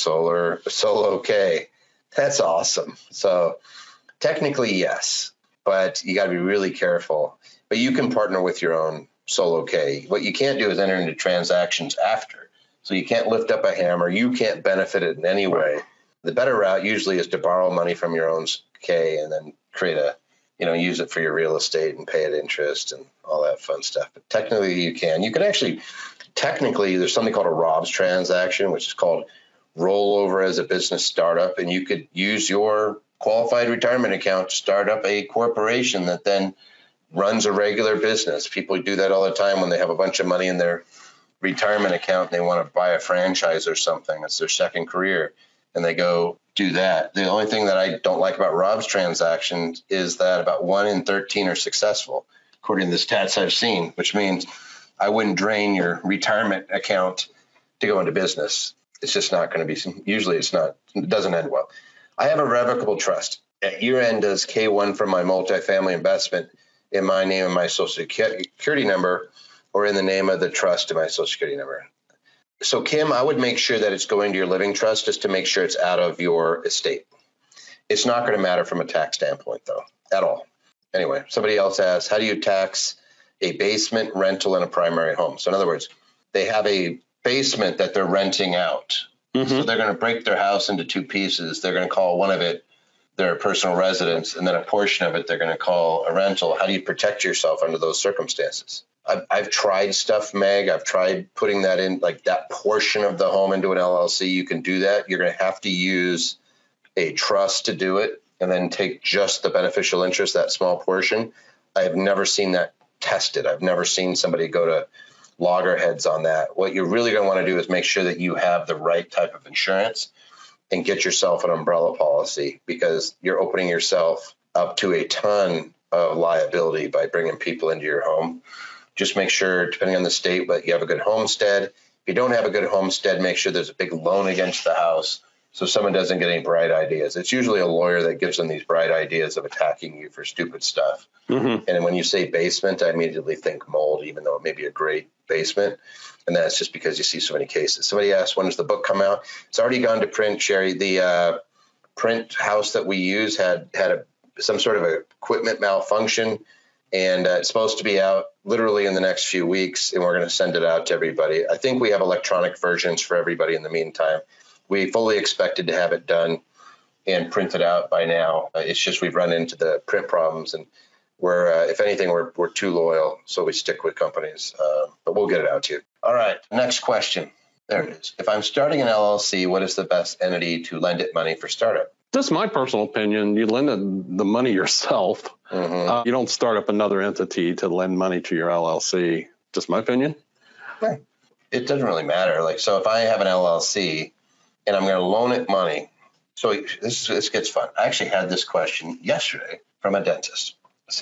solo K. That's awesome. So technically, yes, but you got to be really careful. But you can partner with your own solo K. What you can't do is enter into transactions after. So you can't lift up a hammer. You can't benefit it in any way. The better route usually is to borrow money from your own K and then create use it for your real estate and pay it interest and all that fun stuff. But technically you can. You can actually, there's something called a ROBS transaction, which is called rollover as a business startup, and you could use your qualified retirement account to start up a corporation that then runs a regular business. People do that all the time when they have a bunch of money in their retirement account and they want to buy a franchise or something. It's their second career, and they go do that. The only thing that I don't like about ROBS transactions is that about 1 in 13 are successful, according to the stats I've seen, which means I wouldn't drain your retirement account to go into business. It's just not going to be, usually it doesn't end well. I have a revocable trust. At year end, does K1 from my multifamily investment in my name and my social security number, or in the name of the trust and my social security number? So Kim, I would make sure that it's going to your living trust just to make sure it's out of your estate. It's not going to matter from a tax standpoint though, at all. Anyway, somebody else asks, how do you tax a basement, rental, and a primary home? So in other words, they have a basement that they're renting out. So they're going to break their house into two pieces. They're going to call one of it their personal residence, and then a portion of it they're going to call a rental. How do you protect yourself under those circumstances? I've tried stuff, Meg. I've tried putting that in, like that portion of the home into an LLC. You can do that. You're going to have to use a trust to do it and then take just the beneficial interest, that small portion. I have never seen that tested. I've never seen somebody go to loggerheads on that. What you're really going to want to do is make sure that you have the right type of insurance and get yourself an umbrella policy, because you're opening yourself up to a ton of liability by bringing people into your home. Just make sure, depending on the state, but you have a good homestead. If you don't have a good homestead, make sure there's a big loan against the house so someone doesn't get any bright ideas. It's usually a lawyer that gives them these bright ideas of attacking you for stupid stuff. And when you say basement, I immediately think mold, even though it may be a great basement. And that's just because you see so many cases. Somebody asked, when does the book come out? It's already gone to print, Sherry. The print house that we use had some sort of equipment malfunction, and it's supposed to be out literally in the next few weeks, and we're going to send it out to everybody. I think we have electronic versions for everybody in the meantime. We fully expected to have it done and printed out by now. It's just we've run into the print problems, and we're, if anything, we're too loyal, so we stick with companies. But we'll get it out to you. All right, next question. There it is. If I'm starting an LLC, what is the best entity to lend it money for startup? Just my personal opinion, you lend the money yourself. You don't start up another entity to lend money to your LLC. Just my opinion. Yeah. It doesn't really matter. Like, so if I have an LLC and I'm going to loan it money, so this gets fun. I actually had this question yesterday from a dentist.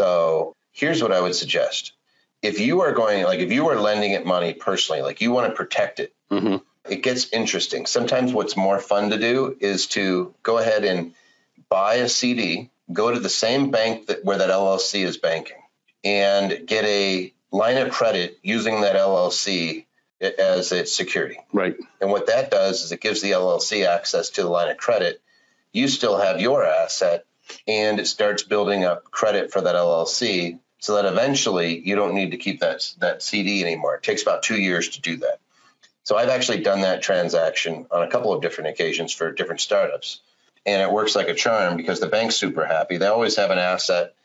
So here's what I would suggest. If you are lending it money personally, like you want to protect it, it gets interesting. Sometimes what's more fun to do is to go ahead and buy a CD, go to the same bank where that LLC is banking, and get a line of credit using that LLC as its security. Right. And what that does is it gives the LLC access to the line of credit. You still have your asset, and it starts building up credit for that LLC so that eventually you don't need to keep that CD anymore. It takes about 2 years to do that. So I've actually done that transaction on a couple of different occasions for different startups. And it works like a charm because the bank's super happy. They always have an asset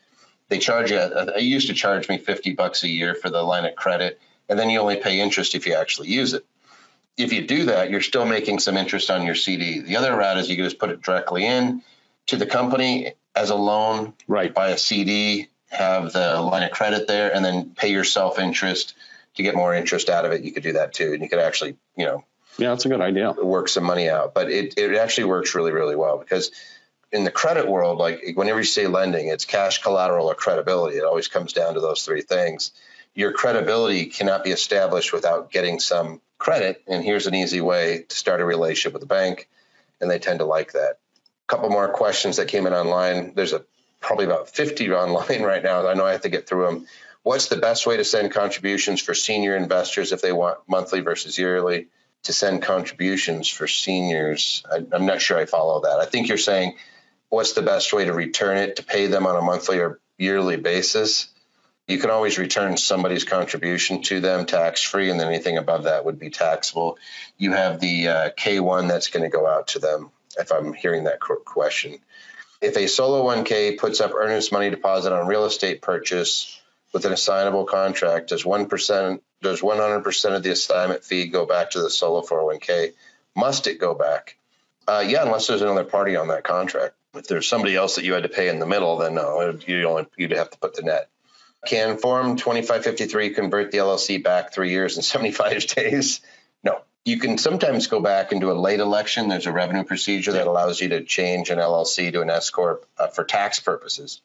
They charge you, they used to charge me $50 a year for the line of credit, and then you only pay interest if you actually use it. If you do that, you're still making some interest on your CD. The other route is you can just put it directly in to the company as a loan, Right. buy a CD, have the line of credit there, and then pay yourself interest to get more interest out of it. You could do that too. And you could actually, Yeah, that's a good idea. work some money out. But it actually works really, really well, because in the credit world, like whenever you say lending, it's cash, collateral, or credibility. It always comes down to those three things. Your credibility cannot be established without getting some credit. And here's an easy way to start a relationship with a bank, and they tend to like that. A couple more questions that came in online. There's probably about 50 online right now. I know I have to get through them. What's the best way to send contributions for senior investors if they want monthly versus yearly? To send contributions for seniors, I'm not sure I follow that. I think you're saying, what's the best way to return it, to pay them on a monthly or yearly basis? You can always return somebody's contribution to them tax-free, and then anything above that would be taxable. You have the K-1 that's going to go out to them, if I'm hearing that question. If a solo 1K puts up earnest money deposit on real estate purchase with an assignable contract, does 1%, does 100% of the assignment fee go back to the solo 401K? Must it go back? Yeah, unless there's another party on that contract. If there's somebody else that you had to pay in the middle, then no, you'd have to put the net. Can Form 2553 convert the LLC back 3 years and 75 days? No. You can sometimes go back and do a late election. There's a revenue procedure that allows you to change an LLC to an S Corp for tax purposes.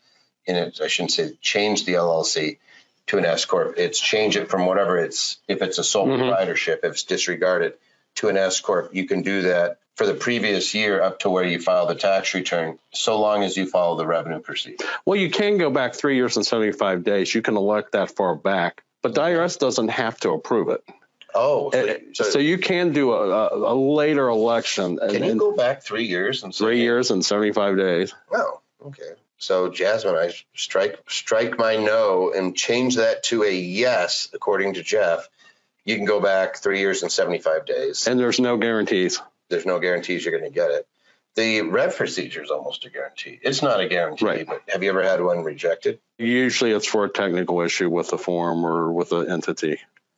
I shouldn't say change the LLC to an S Corp. It's change it from whatever if it's a sole proprietorship, if it's disregarded, to an S Corp. You can do that for the previous year up to where you file the tax return, so long as you follow the revenue procedure. Well, you can go back 3 years and 75 days. You can elect that far back, but the IRS doesn't have to approve it. Oh, so you can do a later election. Can you go back 3 years and 3 years and 75 days? Oh, okay. So Jasmine, I strike my no and change that to a yes, according to Jeff. You can go back 3 years and 75 days. And there's no guarantees. There's no guarantees you're going to get it. The rev procedure is almost a guarantee. It's not a guarantee, right. But have you ever had one rejected? Usually it's for a technical issue with the form or with the entity.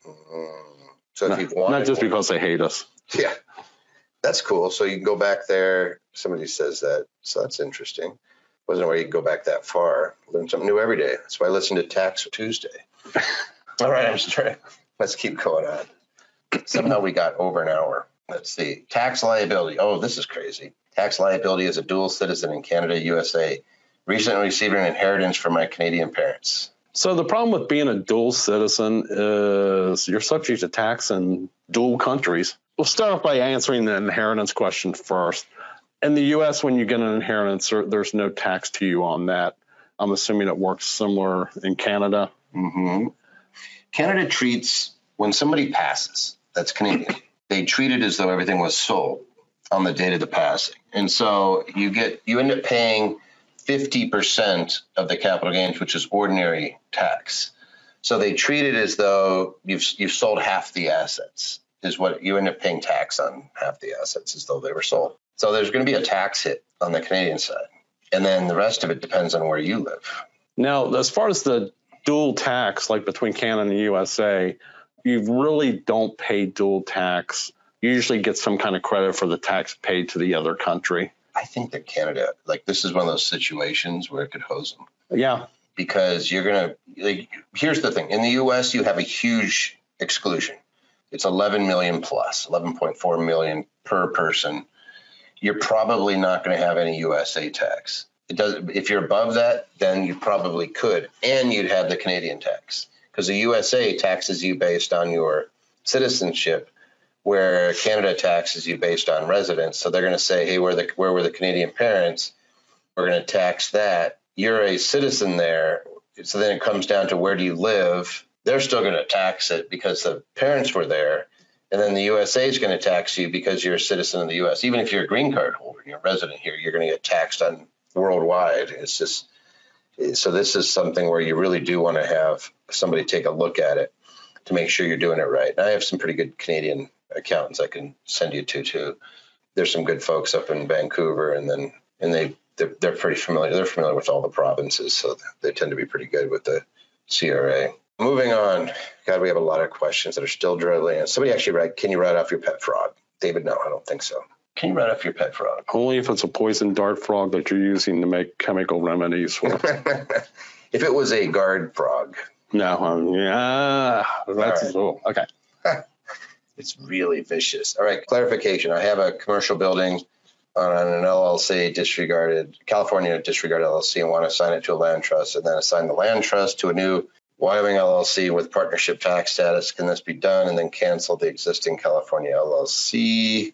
So if you've wanted not just because they hate us. Yeah, that's cool. So you can go back there. Somebody says that. So that's interesting. Wasn't aware you could go back that far. Learn something new every day. That's why I listen to Tax Tuesday. All right, I'm straight. Let's keep going on. Somehow we got over an hour. Let's see. Tax liability. Oh, this is crazy. Tax liability as a dual citizen in Canada, USA. Recently received an inheritance from my Canadian parents. So the problem with being a dual citizen is you're subject to tax in dual countries. We'll start off by answering the inheritance question first. In the U.S., when you get an inheritance, there's no tax to you on that. I'm assuming it works similar in Canada. Mm-hmm. Canada treats, when somebody passes, that's Canadian, they treat it as though everything was sold on the date of the passing. And so you end up paying 50% of the capital gains, which is ordinary tax. So they treat it as though you've sold half the assets, is what you end up paying tax on, half the assets as though they were sold. So there's going to be a tax hit on the Canadian side. And then the rest of it depends on where you live. Now, as far as the dual tax, like between Canada and the USA, you really don't pay dual tax. You usually get some kind of credit for the tax paid to the other country. I think that Canada, this is one of those situations where it could hose them. Yeah. Because you're going to, here's the thing. In the U.S., you have a huge exclusion. It's 11 million plus, 11.4 million per person. You're probably not going to have any USA tax. If you're above that, then you probably could. And you'd have the Canadian tax. Because the USA taxes you based on your citizenship, where Canada taxes you based on residence. So they're going to say, hey, where were the Canadian parents? We're going to tax that. You're a citizen there. So then it comes down to where do you live? They're still going to tax it because the parents were there. And then the USA is going to tax you because you're a citizen of the U.S. Even if you're a green card holder and you're a resident here, you're going to get taxed on worldwide. It's just, so this is something where you really do want to have somebody take a look at it to make sure you're doing it right. And I have some pretty good Canadian accountants I can send you to too. There's some good folks up in Vancouver, and they they're pretty familiar. They're familiar with all the provinces, so they tend to be pretty good with the CRA. Moving on. God, we have a lot of questions that are still dribbling in. Somebody actually can you write off your pet frog? David, no, I don't think so. Can you write off your pet frog? Only if it's a poison dart frog that you're using to make chemical remedies for. If it was a guard frog. No, that's right. Okay. It's really vicious. All right, clarification. I have a commercial building on an LLC, California disregarded LLC, and want to assign it to a land trust, and then assign the land trust to a new Wyoming LLC with partnership tax status. Can this be done? And then cancel the existing California LLC?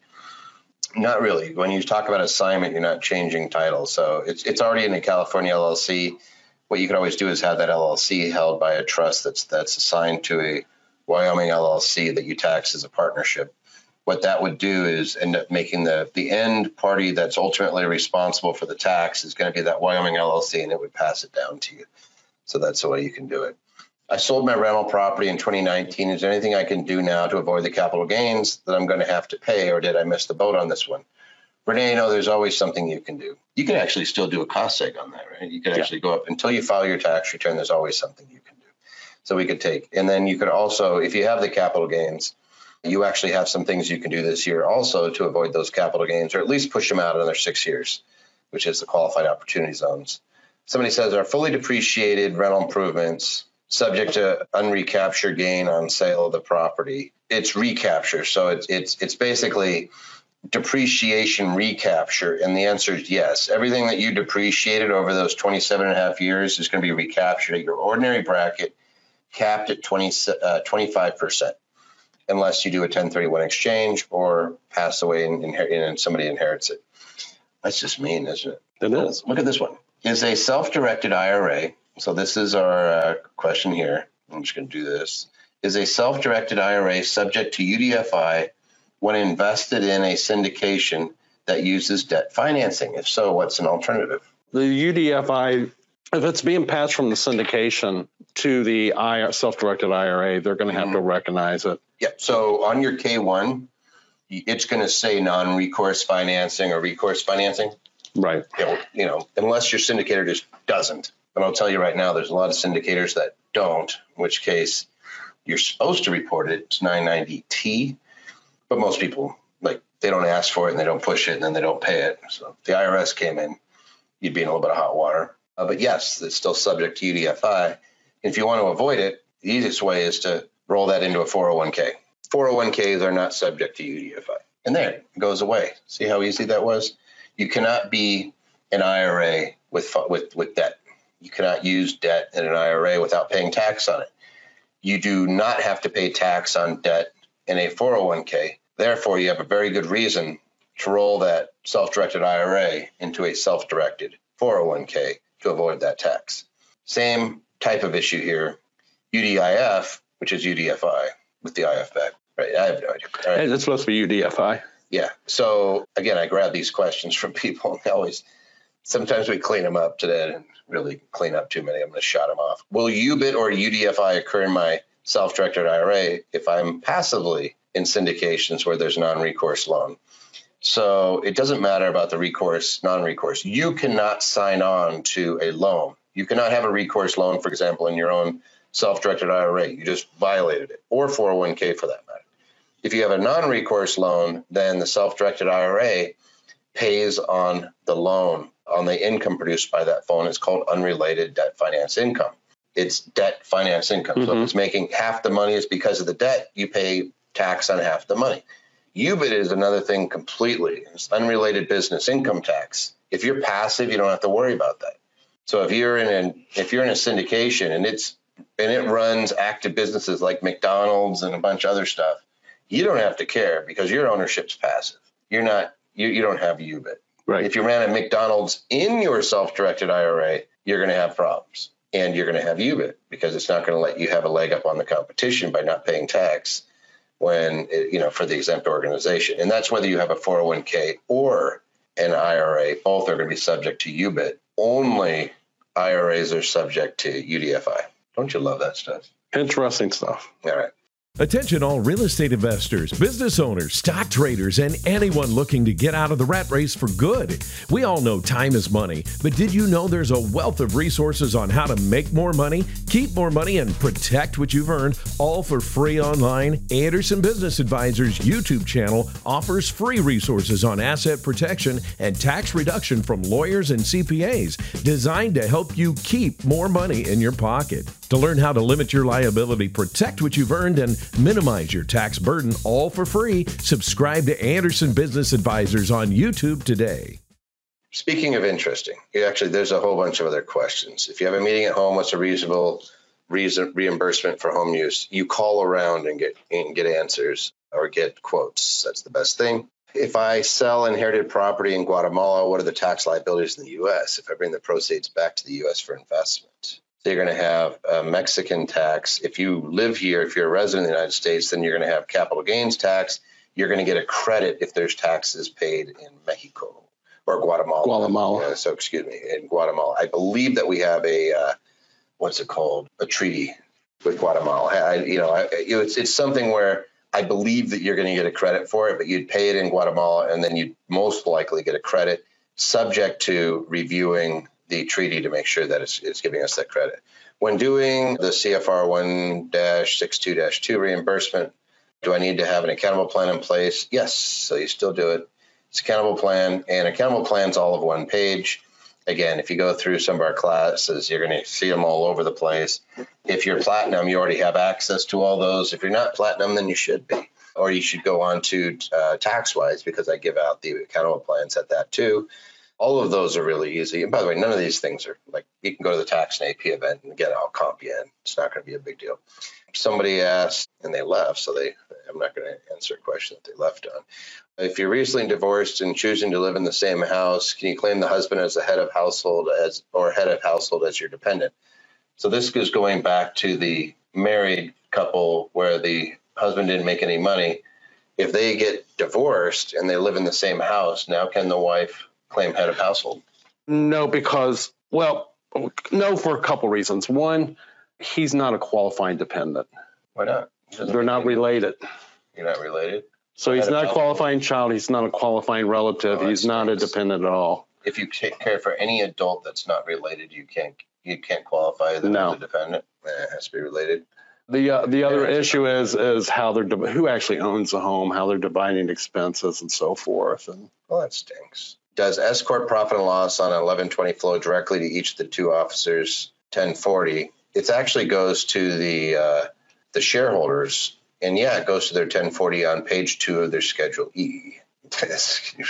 Not really. When you talk about assignment, you're not changing title. So it's already in a California LLC. What you can always do is have that LLC held by a trust that's assigned to a Wyoming LLC that you tax as a partnership. What that would do is end up making the end party that's ultimately responsible for the tax is going to be that Wyoming LLC, and it would pass it down to you. So that's the way you can do it. I sold my rental property in 2019. Is there anything I can do now to avoid the capital gains that I'm going to have to pay, or did I miss the boat on this one? Renee, there's always something you can do. You can actually still do a cost seg on that, right? You can actually go up until you file your tax return. There's always something you can do. So we could take, and then you could also, if you have the capital gains, you actually have some things you can do this year also to avoid those capital gains, or at least push them out another 6 years, which is the qualified opportunity zones. Somebody says, are fully depreciated rental improvements subject to unrecaptured gain on sale of the property? It's recapture. So it's basically depreciation recapture. And the answer is yes. Everything that you depreciated over those 27 and a half years is going to be recaptured at your ordinary bracket, capped at 25%, unless you do a 1031 exchange or pass away and somebody inherits it. That's just mean, isn't it? It is. Look at this one. Is a self-directed IRA, so this is our question here. I'm just going to do this. Is a self-directed IRA subject to UDFI when invested in a syndication that uses debt financing? If so, what's an alternative? The UDFI, if it's being passed from the syndication to the self-directed IRA, they're going to have to recognize it. Yeah. So on your K1, it's going to say non-recourse financing or recourse financing. Right. Unless your syndicator just doesn't. And I'll tell you right now, there's a lot of syndicators that don't, in which case you're supposed to report it. It's 990T. But most people, they don't ask for it and they don't push it and then they don't pay it. So if the IRS came in, you'd be in a little bit of hot water. But yes, it's still subject to UDFI. And if you want to avoid it, the easiest way is to roll that into a 401k. 401ks are not subject to UDFI. And there, it goes away. See how easy that was? You cannot be an IRA with debt. You cannot use debt in an IRA without paying tax on it. You do not have to pay tax on debt in a 401k. Therefore, you have a very good reason to roll that self-directed IRA into a self-directed 401k to avoid that tax. Same type of issue here. UDIF, which is UDFI with the IF back. Right? I have no idea. Right. Hey, that's supposed to be UDFI. Yeah. So again, I grab these questions from people and sometimes we clean them up today. I didn't really clean up too many. I'm going to shut them off. Will UBIT or UDFI occur in my self-directed IRA if I'm passively in syndications where there's non-recourse loan? So it doesn't matter about the recourse, non-recourse. You cannot sign on to a loan. You cannot have a recourse loan, for example, in your own self-directed IRA. You just violated it, or 401k for that matter. If you have a non-recourse loan, then the self-directed IRA pays on the loan, on the income produced by that loan. It's called unrelated debt finance income. It's debt finance income. So if it's making half the money is because of the debt, you pay tax on half the money. UBIT is another thing completely. It's unrelated business income tax. If you're passive, you don't have to worry about that. So if you're in a syndication and it runs active businesses like McDonald's and a bunch of other stuff, you don't have to care because your ownership's passive. You don't have UBIT. Right. If you ran a McDonald's in your self-directed IRA, you're going to have problems, and you're going to have UBIT because it's not going to let you have a leg up on the competition by not paying tax when for the exempt organization. And that's whether you have a 401k or an IRA. Both are going to be subject to UBIT. Only IRAs are subject to UDFI. Don't you love that stuff? Interesting stuff. All right. Attention all real estate investors, business owners, stock traders, and anyone looking to get out of the rat race for good. We all know time is money, but did you know there's a wealth of resources on how to make more money, keep more money, and protect what you've earned, all for free online? Anderson Business Advisors YouTube channel offers free resources on asset protection and tax reduction from lawyers and CPAs, designed to help you keep more money in your pocket. To learn how to limit your liability, protect what you've earned, and minimize your tax burden, all for free, subscribe to Anderson Business Advisors on YouTube today. Speaking of interesting, there's a whole bunch of other questions. If you have a meeting at home, what's a reasonable reimbursement for home use? You call around and get answers or get quotes. That's the best thing. If I sell inherited property in Guatemala, what are the tax liabilities in the U.S. if I bring the proceeds back to the U.S. for investment? So you're going to have a Mexican tax. If you live here, if you're a resident of the United States, then you're going to have capital gains tax. You're going to get a credit if there's taxes paid in Mexico or Guatemala. Yeah, so excuse me, in Guatemala. I believe that we have a treaty with Guatemala. It's something where I believe that you're going to get a credit for it, but you'd pay it in Guatemala, and then you'd most likely get a credit, subject to reviewing the treaty to make sure that it's giving us that credit. When doing the CFR 1-62-2 reimbursement, do I need to have an accountable plan in place? Yes, so you still do it. It's accountable plan, and accountable plan's all of one page. Again, if you go through some of our classes, you're going to see them all over the place. If you're platinum, you already have access to all those. If you're not platinum, then you should be. Or you should go on to TaxWise, because I give out the accountable plans at that too. All of those are really easy. And by the way, none of these things are like, you can go to the Tax and AP event and get I'll comp you in. It's not going to be a big deal. Somebody asked and they left, so I'm not going to answer a question that they left on. If you're recently divorced and choosing to live in the same house, can you claim the husband as the head of household as your dependent? So this is going back to the married couple where the husband didn't make any money. If they get divorced and they live in the same house, now can the wife claim head of household? No, no, for a couple reasons. One, he's not a qualifying dependent. Why not? They're not related. You're not related? So he's not a qualifying child. He's not a qualifying relative. He's not a dependent at all. If you take care for any adult that's not related, you can't qualify them as a dependent. It has to be related. The other issue is how who actually owns the home, how they're dividing expenses and so forth. Well, that stinks. Does S Corp profit and loss on 1120 flow directly to each of the two officers 1040? It actually goes to the shareholders, and yeah, it goes to their 1040 on page 2 of their Schedule E. You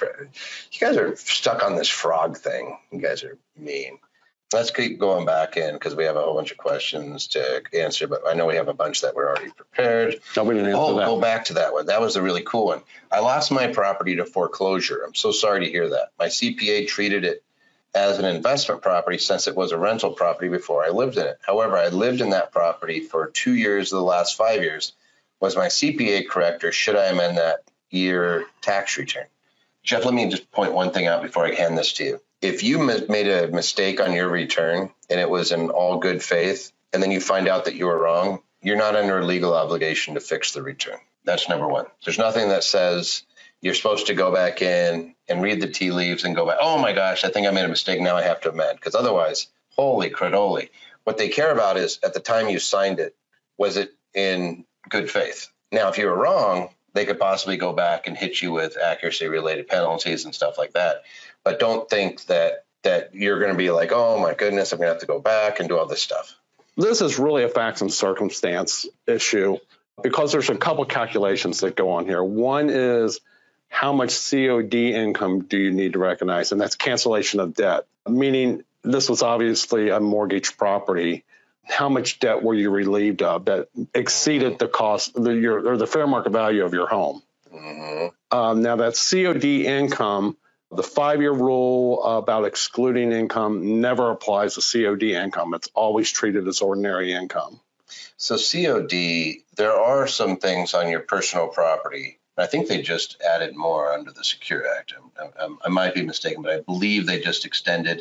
guys are stuck on this frog thing. You guys are mean. Let's keep going back in because we have a whole bunch of questions to answer, but I know we have a bunch that were already prepared. No, we didn't answer that. Go back to that one. That was a really cool one. I lost my property to foreclosure. I'm so sorry to hear that. My CPA treated it as an investment property since it was a rental property before I lived in it. However, I lived in that property for 2 years of the last 5 years. Was my CPA correct, or should I amend that year tax return? Jeff, let me just point one thing out before I hand this to you. If you made a mistake on your return and it was in all good faith, and then you find out that you were wrong, you're not under a legal obligation to fix the return. That's number one. There's nothing that says you're supposed to go back in and read the tea leaves and go back, oh my gosh, I think I made a mistake, now I have to amend. Because otherwise, holy credoli. What they care about is at the time you signed it, was it in good faith? Now, if you were wrong, they could possibly go back and hit you with accuracy-related penalties and stuff like that. But don't think that you're going to be like, oh my goodness, I'm going to have to go back and do all this stuff. This is really a facts and circumstance issue because there's a couple calculations that go on here. One is how much COD income do you need to recognize? And that's cancellation of debt, meaning this was obviously a mortgage property. How much debt were you relieved of that exceeded the cost, the fair market value of your home? Mm-hmm. Now that COD income, the 5-year rule about excluding income never applies to COD income. It's always treated as ordinary income. So COD, there are some things on your personal property. I think they just added more under the Secure Act. I might be mistaken, but I believe they just extended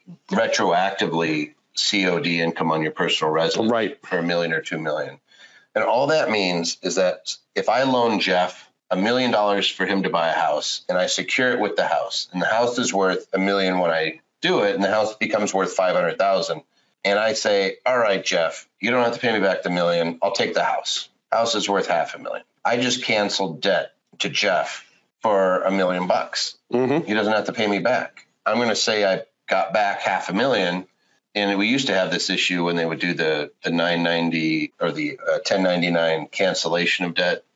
retroactively COD income on your personal residence right. for $1 million or $2 million. And all that means is that if I loan Jeff $1 million for him to buy a house, and I secure it with the house, and the house is worth $1 million when I do it, and the house becomes worth $500,000, and I say, all right, Jeff, you don't have to pay me back the $1 million. I'll take the house. House is worth $500,000. I just canceled debt to Jeff for $1 million. Mm-hmm. He doesn't have to pay me back. I'm going to say I got back $500,000. And we used to have this issue when they would do the 990 or the 1099 cancellation of debt,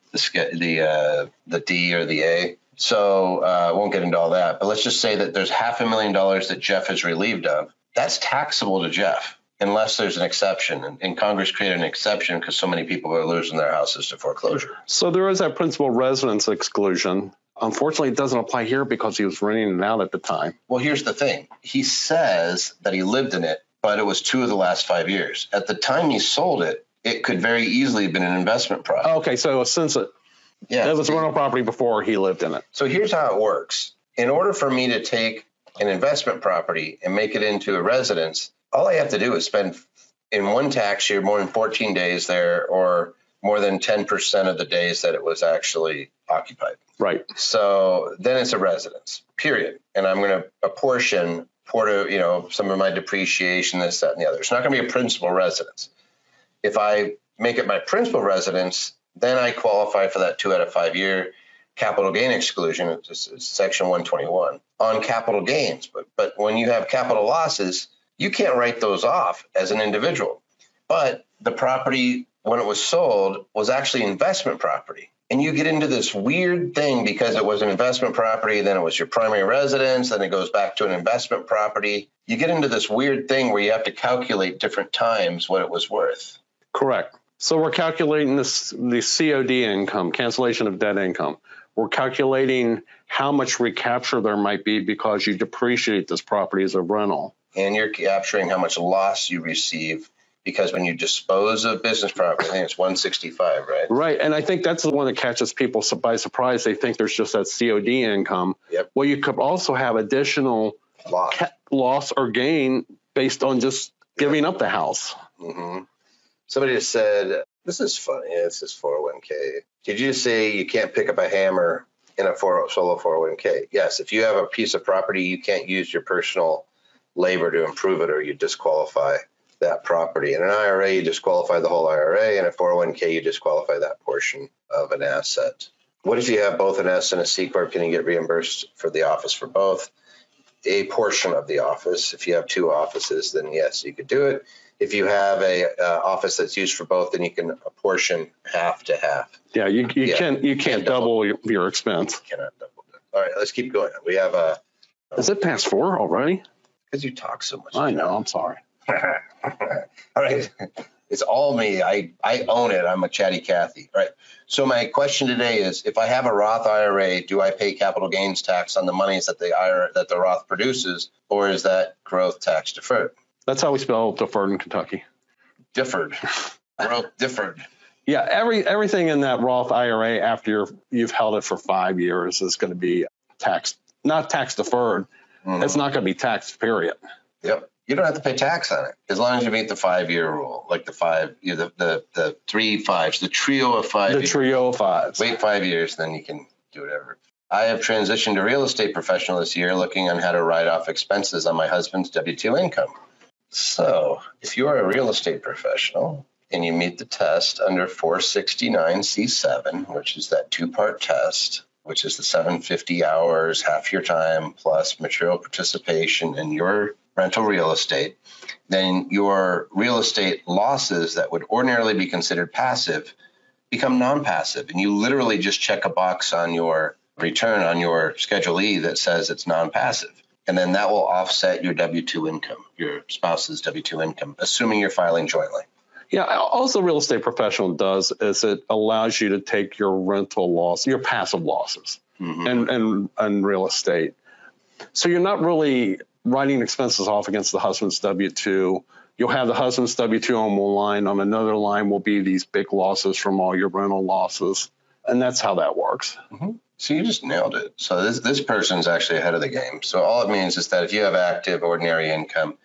the D or the A. So I won't get into all that. But let's just say that there's $500,000 that Jeff is relieved of. That's taxable to Jeff unless there's an exception. And Congress created an exception because so many people are losing their houses to foreclosure. So there is that principal residence exclusion. Unfortunately, it doesn't apply here because he was renting it out at the time. Well, here's the thing. He says that he lived in it, but it was 2 of the last 5 years. At the time he sold it, it could very easily have been an investment property. Okay, so since it was a rental property before he lived in it. So here's how it works. In order for me to take an investment property and make it into a residence, all I have to do is spend in one tax year more than 14 days there, or more than 10% of the days that it was actually occupied. Right. So then it's a residence, period. And I'm going to apportion some of my depreciation, this, that, and the other. It's not going to be a principal residence. If I make it my principal residence, then I qualify for that 2 out of 5 year capital gain exclusion. It's Section 121 on capital gains. But when you have capital losses, you can't write those off as an individual. But the property, when it was sold, was actually investment property. And you get into this weird thing because it was an investment property, then it was your primary residence, then it goes back to an investment property. You get into this weird thing where you have to calculate different times what it was worth. Correct. So we're calculating the COD income, cancellation of debt income. We're calculating how much recapture there might be because you depreciate this property as a rental. And you're capturing how much loss you receive because when you dispose of business property, I think it's 165, right? Right. And I think that's the one that catches people by surprise. They think there's just that COD income. Yep. Well, you could also have additional loss or gain based on just giving up the house. Mm-hmm. Somebody just said, this is funny. This is 401k. Did you say you can't pick up a hammer in a solo 401k? Yes. If you have a piece of property, you can't use your personal labor to improve it, or you disqualify that property. In an IRA, you disqualify the whole IRA. In a 401k, you disqualify that portion of an asset. What if you have both an S and a C Corp? Can you get reimbursed for the office for both? A portion of the office. If you have 2 offices, then yes, you could do it. If you have a office that's used for both, then you can apportion half to half. Yeah, you can't double your expense. You cannot double it. All right, let's keep going. We have a. Is it past 4 already? Because you talk so much. I know. I'm sorry. All right. It's all me. I own it. I'm a chatty Cathy. All right. So my question today is, if I have a Roth IRA, do I pay capital gains tax on the monies that the Roth produces, or is that growth tax deferred? That's how we spell deferred in Kentucky. Differed. Growth differed. Yeah, everything in that Roth IRA after you've held it for 5 years is going to be taxed, not tax deferred. Mm-hmm. It's not going to be taxed, period. Yep. You don't have to pay tax on it as long as you meet the 5-year rule, like the 3 5s, the trio of 5 years. The trio of 5s. Wait 5 years, then you can do whatever. I have transitioned to real estate professional this year, looking on how to write off expenses on my husband's W-2 income. So if you are a real estate professional and you meet the test under 469C7, which is that 2-part test, which is the 750 hours, half your time, plus material participation in your rental real estate, then your real estate losses that would ordinarily be considered passive become non-passive. And you literally just check a box on your return on your Schedule E that says it's non-passive. And then that will offset your W-2 income, your spouse's W-2 income, assuming you're filing jointly. Yeah, also real estate professional does is it allows you to take your rental loss, your passive losses, mm-hmm. and real estate. So you're not really writing expenses off against the husband's W-2. You'll have the husband's W-2 on one line. On another line will be these big losses from all your rental losses. And that's how that works. Mm-hmm. So you just nailed it. So this person's actually ahead of the game. So all it means is that if you have active ordinary income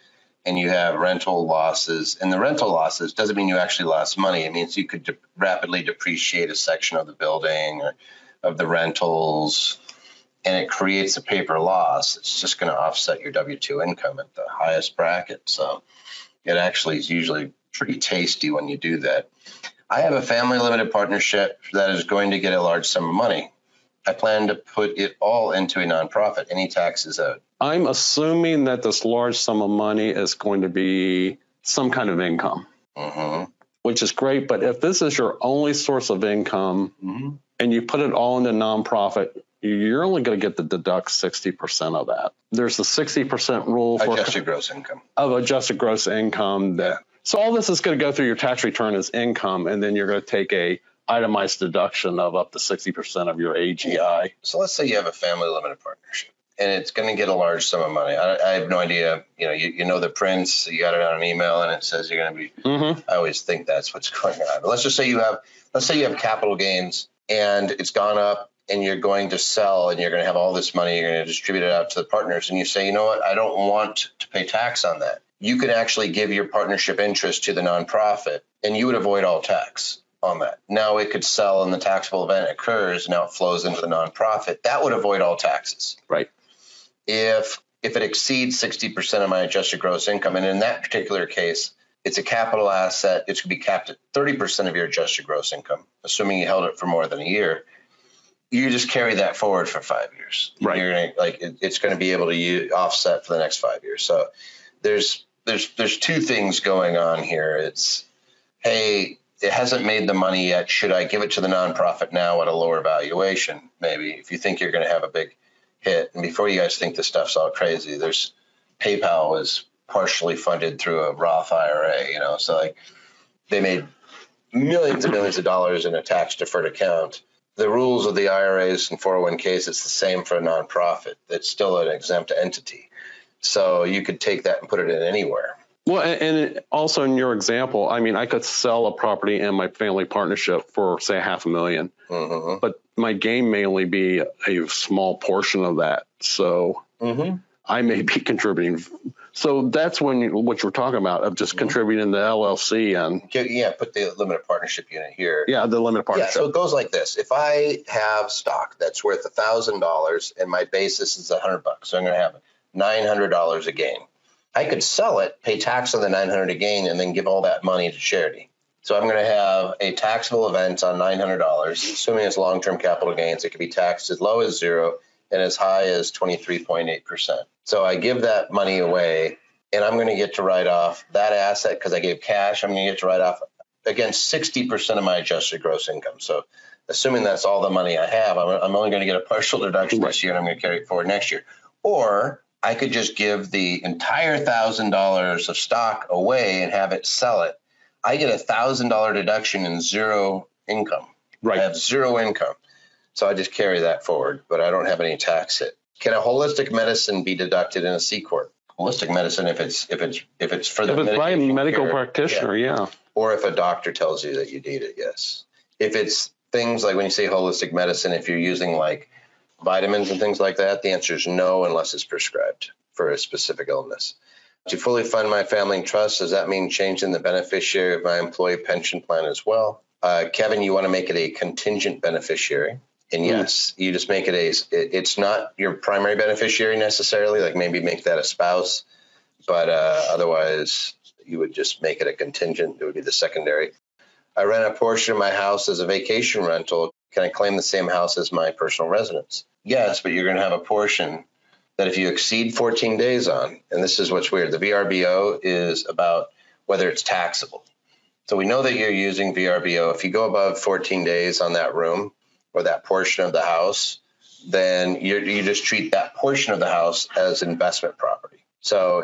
and you have rental losses, and the rental losses doesn't mean you actually lost money. It means you could rapidly depreciate a section of the building or of the rentals, and it creates a paper loss. It's just going to offset your W-2 income at the highest bracket. So it actually is usually pretty tasty when you do that. I have a family limited partnership that is going to get a large sum of money. I plan to put it all into a nonprofit, any taxes owed. I'm assuming that this large sum of money is going to be some kind of income, which is great. But if this is your only source of income and you put it all into nonprofit, you're only going to get to deduct 60% of that. There's the 60% rule for adjusted gross income. Of adjusted gross income. So all this is going to go through your tax return as income, and then you're going to take a itemized deduction of up to 60% of your AGI. So let's say you have a family limited partnership, and it's going to get a large sum of money. I have no idea. You know the prince. You got it on an email, and it says you're going to be. I always think that's what's going on. But let's just say you have capital gains, and it's gone up, and you're going to sell, and you're going to have all this money. You're going to distribute it out to the partners, and you say, you know what? I don't want to pay tax on that. You could actually give your partnership interest to the nonprofit, and you would avoid all tax on that. Now it could sell and the taxable event occurs. Now it flows into the nonprofit. That would avoid all taxes. Right. If it exceeds 60% of my adjusted gross income, and in that particular case, it's a capital asset, it's going to be capped at 30% of your adjusted gross income, assuming you held it for more than a year. You just carry that forward for 5 years. Right. You're going it's going to be able to offset for the next 5 years. So there's two things going on here. It's, hey, it hasn't made the money yet. Should I give it to the nonprofit now at a lower valuation? Maybe if you think you're going to have a big hit. And before you guys think this stuff's all crazy, there's PayPal is partially funded through a Roth IRA, so like they made millions and millions of dollars in a tax deferred account. The rules of the IRAs and 401ks, it's the same for a nonprofit. It's still an exempt entity. So you could take that and put it in anywhere. Well, and also in your example, I mean, I could sell a property in my family partnership for, say, $500,000, but my gain may only be a small portion of that. So I may be contributing. So that's what you're talking about, of just contributing the LLC and put the limited partnership unit here. Yeah, the limited partnership. Yeah, so it goes like this. If I have stock that's worth $1,000 and my basis is $100, so I'm going to have $900 a gain. I could sell it, pay tax on the $900 a gain, and then give all that money to charity. So I'm going to have a taxable event on $900, assuming it's long-term capital gains. It could be taxed as low as 0 and as high as 23.8%. So I give that money away, and I'm going to get to write off that asset because I gave cash. I'm going to get to write off against 60% of my adjusted gross income. So assuming that's all the money I have, I'm only going to get a partial deduction this year, and I'm going to carry it forward next year. Or I could just give the entire $1,000 of stock away and have it sell it. I get a $1,000 deduction and zero income. Right. I have zero income. So I just carry that forward, but I don't have any tax hit. Can a holistic medicine be deducted in a C corp? Holistic medicine, if it's for the by a medical practitioner, yeah. Or if a doctor tells you that you need it, yes. If it's things like when you say holistic medicine, if you're using like vitamins and things like that, the answer is no, unless it's prescribed for a specific illness. To fully fund my family trust, does that mean changing the beneficiary of my employee pension plan as well? Kevin, you want to make it a contingent beneficiary. And yes, you just make it it's not your primary beneficiary necessarily, like maybe make that a spouse, but otherwise you would just make it a contingent. It would be the secondary. I rent a portion of my house as a vacation rental. Can I claim the same house as my personal residence? Yes, but you're going to have a portion that if you exceed 14 days on, and this is what's weird, the VRBO is about whether it's taxable. So we know that you're using VRBO. If you go above 14 days on that room or that portion of the house, then you just treat that portion of the house as investment property. So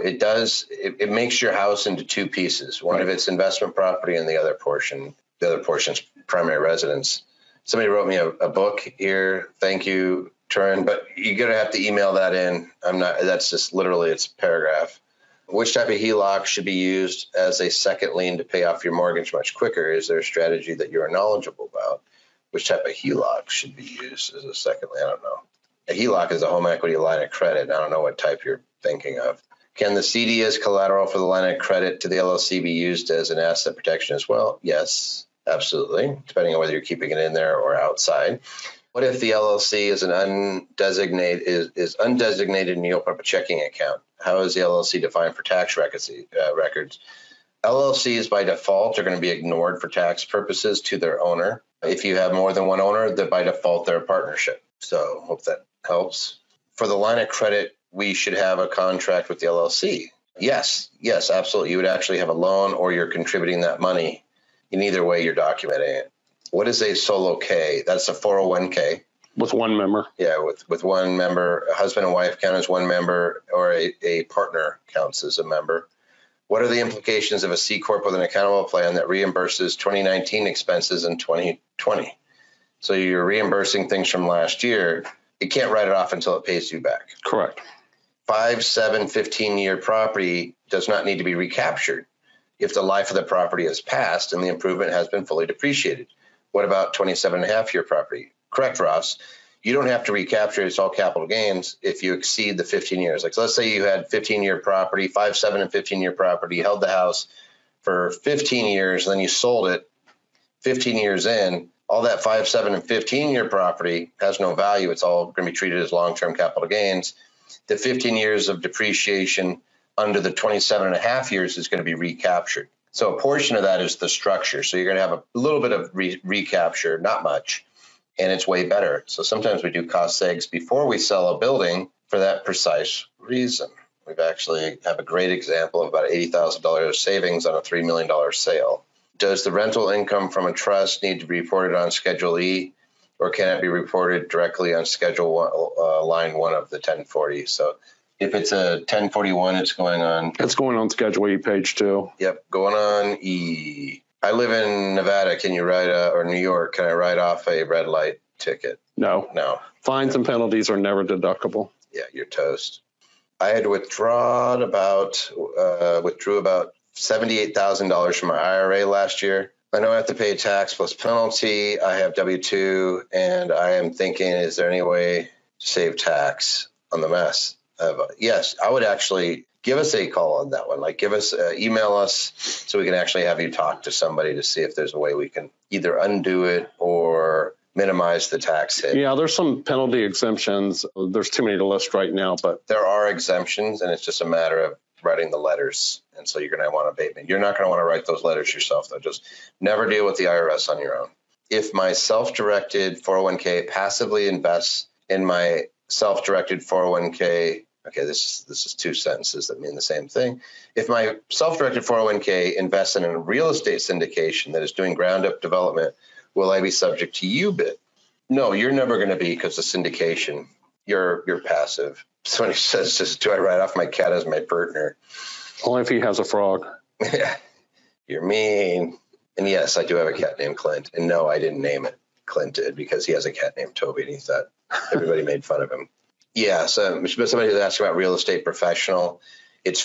it makes your house into two pieces. One of it's investment property and the other portion's primary residence. Somebody wrote me a book here. Thank you, Turin, but you're going to have to email that in. That's just literally, it's a paragraph. Which type of HELOC should be used as a second lien to pay off your mortgage much quicker? Is there a strategy that you're knowledgeable about? Which type of HELOC should be used as a second lien? I don't know. A HELOC is a home equity line of credit. I don't know what type you're thinking of. Can the CD as collateral for the line of credit to the LLC be used as an asset protection as well? Yes, absolutely, depending on whether you're keeping it in there or outside. What if the LLC is undesignated and you open up a checking account? How is the LLC defined for tax records? LLCs by default are going to be ignored for tax purposes to their owner. If you have more than one owner, then by default they're a partnership. So hope that helps. For the line of credit, we should have a contract with the LLC. Yes, absolutely. You would actually have a loan or you're contributing that money. In either way, you're documenting it. What is a solo K? That's a 401k. With one member. Yeah, with one member. A husband and wife count as one member, or a partner counts as a member. What are the implications of a C Corp with an accountable plan that reimburses 2019 expenses in 2020? So you're reimbursing things from last year. You can't write it off until it pays you back. Correct. 5, 7, 15-year property does not need to be recaptured if the life of the property has passed and the improvement has been fully depreciated. What about 27.5-year property? Correct, Ross. You don't have to recapture it. It's all capital gains if you exceed the 15 years. Like, so let's say you had 15-year property, 5, 7, and 15-year property. You held the house for 15 years, and then you sold it 15 years in. All that 5, 7, and 15-year property has no value. It's all going to be treated as long-term capital gains. The 15 years of depreciation under the 27.5 years is going to be recaptured. So a portion of that is the structure. So you're going to have a little bit of recapture, not much, and it's way better. So sometimes we do cost segs before we sell a building for that precise reason. We've actually have a great example of about $80,000 of savings on a $3 million sale. Does the rental income from a trust need to be reported on Schedule E, or can it be reported directly on Schedule 1, line 1 of the 1040? So if it's a 1041, it's going on. It's going on Schedule E, page 2. Yep, going on E. I live in Nevada. Can you write or New York? Can I write off a red light ticket? No. Fines and penalties are never deductible. Yeah, you're toast. I had withdrew about $78,000 from my IRA last year. I know I have to pay tax plus penalty. I have W-2, and I am thinking, is there any way to save tax on the mess? Yes, I would actually give us a call on that one. Like, email us so we can actually have you talk to somebody to see if there's a way we can either undo it or minimize the tax hit. Yeah, there's some penalty exemptions. There's too many to list right now, but there are exemptions, and it's just a matter of writing the letters. And so you're going to want abatement. You're not going to want to write those letters yourself, though. Just never deal with the IRS on your own. If my self-directed 401k passively invests in my self-directed 401k, okay, this is two sentences that mean the same thing. If my self-directed 401k invests in a real estate syndication that is doing ground-up development, will I be subject to UBIT? No, you're never going to be, because the syndication, you're passive. Somebody says, do I write off my cat as my partner? Only if he has a frog. Yeah, you're mean. And yes, I do have a cat named Clint. And no, I didn't name it. Clint did, because he has a cat named Toby, and he thought everybody made fun of him. Yeah, so somebody was asking about real estate professional. It's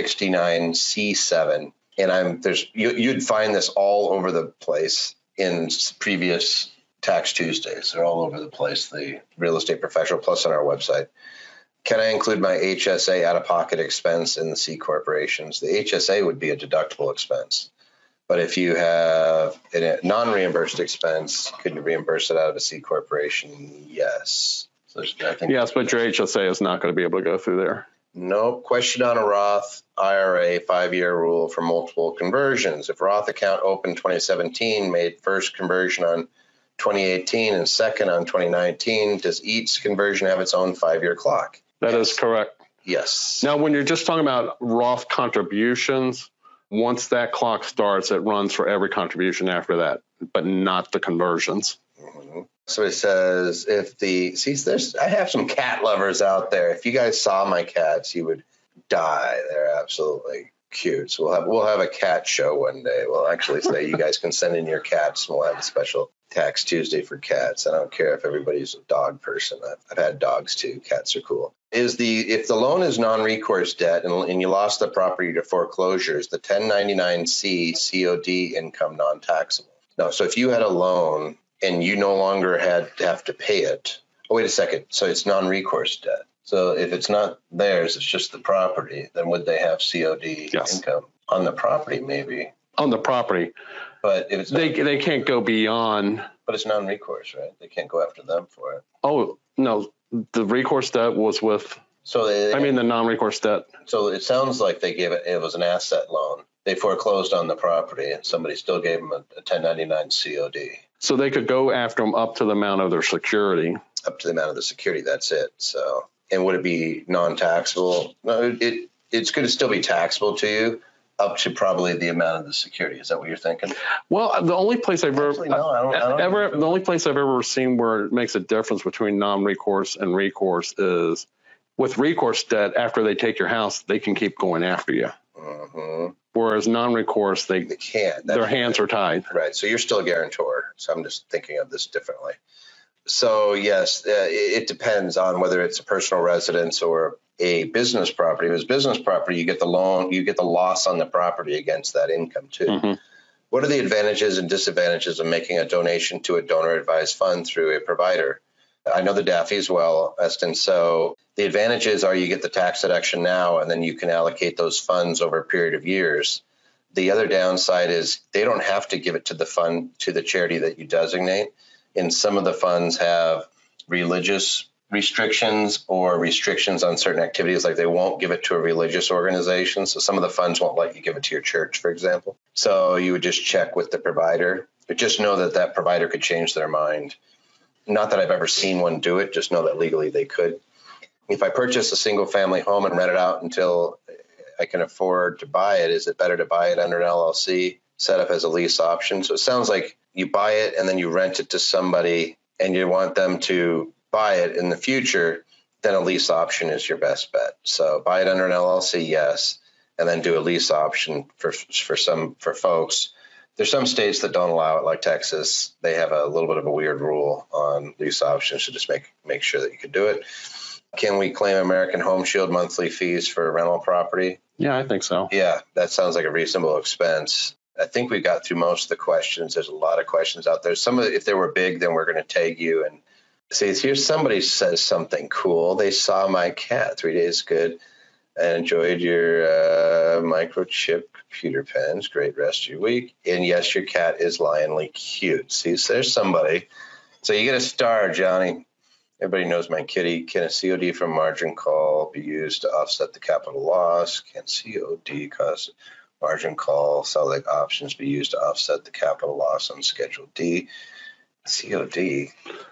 469C7, and you'd find this all over the place in previous Tax Tuesdays. They're all over the place, the real estate professional, plus on our website. Can I include my HSA out-of-pocket expense in the C corporations? The HSA would be a deductible expense. But if you have a non-reimbursed expense, could you reimburse it out of a C corporation? Yes. So yes, but your HSA is not going to be able to go through there. No. Question on a Roth IRA 5-year rule for multiple conversions. If Roth account opened 2017, made first conversion on 2018 and second on 2019, does each conversion have its own 5-year clock? That is correct. Yes. Now, when you're just talking about Roth contributions, once that clock starts, it runs for every contribution after that, but not the conversions. Mm-hmm. So it says, I have some cat lovers out there. If you guys saw my cats, you would die. They're absolutely cute. So we'll have a cat show one day. We'll actually say you guys can send in your cats, and we'll have a special Tax Tuesday for cats. I don't care if everybody's a dog person. I've had dogs too. Cats are cool. If the loan is non-recourse debt and you lost the property to foreclosures, the 1099-C COD income non-taxable. No, so if you had a loan and you no longer have to pay it. Oh, wait a second. So it's non-recourse debt. So if it's not theirs, it's just the property, then would they have COD income? On the property, maybe. On the property. But if it's they can't go beyond. But it's non-recourse, right? They can't go after them for it. Oh, no. The recourse debt was with, the non-recourse debt. So it sounds like they gave it was an asset loan. They foreclosed on the property and somebody still gave them a 1099 COD. So they could go after them up to the amount of their security. Up to the amount of the security, that's it. So, and would it be non-taxable? No, it's going to still be taxable to you up to probably the amount of the security. Is that what you're thinking? Well, the only place I've ever, the only place I've ever seen where it makes a difference between non-recourse and recourse is with recourse debt. After they take your house, they can keep going after you. Mm-hmm. Whereas non-recourse, they can't. Their hands are tied. Right. So you're still a guarantor. So I'm just thinking of this differently. So yes, it depends on whether it's a personal residence or a business property. If it's business property, you get the loan, you get the loss on the property against that income too. Mm-hmm. What are the advantages and disadvantages of making a donation to a donor-advised fund through a provider? I know the Daffys well, Eston. So the advantages are you get the tax deduction now, and then you can allocate those funds over a period of years. The other downside is they don't have to give it to the fund, to the charity that you designate. And some of the funds have religious restrictions or restrictions on certain activities, like they won't give it to a religious organization. So some of the funds won't let you give it to your church, for example. So you would just check with the provider, but just know that that provider could change their mind. Not that I've ever seen one do it, just know that legally they could. If I purchase a single family home and rent it out until I can afford to buy it, is it better to buy it under an LLC, set up as a lease option? So it sounds like you buy it and then you rent it to somebody and you want them to buy it in the future, then a lease option is your best bet. So buy it under an LLC, yes, and then do a lease option for folks. There's some states that don't allow it, like Texas. They have a little bit of a weird rule on lease options, so just make sure that you can do it. Can we claim American Home Shield monthly fees for a rental property? Yeah, I think so. Yeah, that sounds like a reasonable expense. I think we got through most of the questions. There's a lot of questions out there. Some of if they were big, then we're going to tag you and say, here's somebody says something cool. They saw my cat 3 days good. I enjoyed your microchip computer pens. Great rest of your week. And yes, your cat is lionly cute. See, so there's somebody. So you get a star, Johnny. Everybody knows my kitty. Can a COD from margin call be used to offset the capital loss? Can COD cause margin call select options be used to offset the capital loss on Schedule D? COD.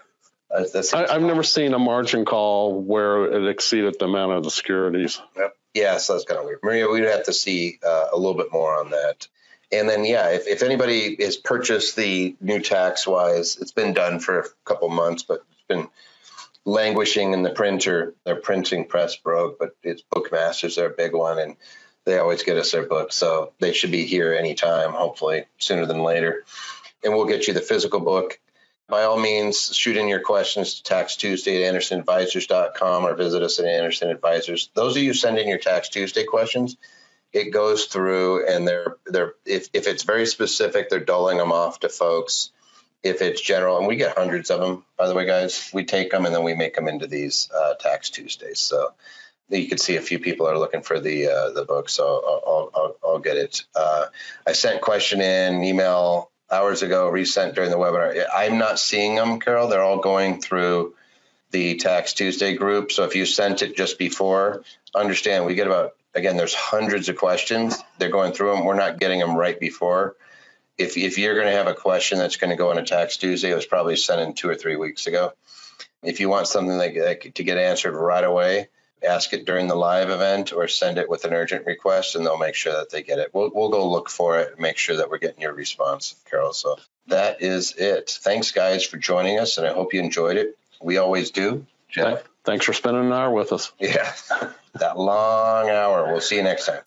I've never seen a margin call where it exceeded the amount of the securities. Yep. Yeah, so that's kind of weird. Maria, we'd have to see a little bit more on that. And then, yeah, if anybody has purchased the new tax-wise, it's been done for a couple months, but it's been languishing in the printer. Their printing press broke, but it's Bookmasters, they're a big one, and they always get us their books. So they should be here anytime, hopefully sooner than later. And we'll get you the physical book. By all means, shoot in your questions to Tax Tuesday at AndersonAdvisors.com or visit us at Anderson Advisors. Those of you send in your Tax Tuesday questions, it goes through, and if it's very specific, they're doling them off to folks. If it's general, and we get hundreds of them, by the way, guys, we take them and then we make them into these Tax Tuesdays. So you can see a few people are looking for the book, so I'll get it. I sent question in email hours ago, resent during the webinar. I'm not seeing them, Carol. They're all going through the Tax Tuesday group. So if you sent it just before, understand we get about, again, there's hundreds of questions. They're going through them. We're not getting them right before. If you're going to have a question that's going to go into Tax Tuesday, it was probably sent in 2 or 3 weeks ago. If you want something to get answered right away, ask it during the live event or send it with an urgent request, and they'll make sure that they get it. We'll go look for it and make sure that we're getting your response, Carol. So that is it. Thanks, guys, for joining us, and I hope you enjoyed it. We always do. Jeff? Thanks for spending an hour with us. Yeah, that long hour. We'll see you next time.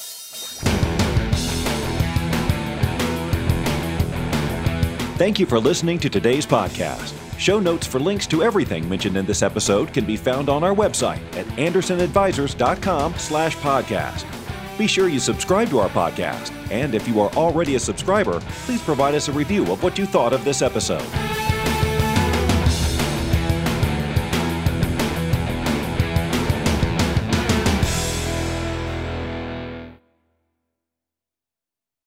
Thank you for listening to today's podcast. Show notes for links to everything mentioned in this episode can be found on our website at AndersonAdvisors.com/podcast. Be sure you subscribe to our podcast, and if you are already a subscriber, please provide us a review of what you thought of this episode.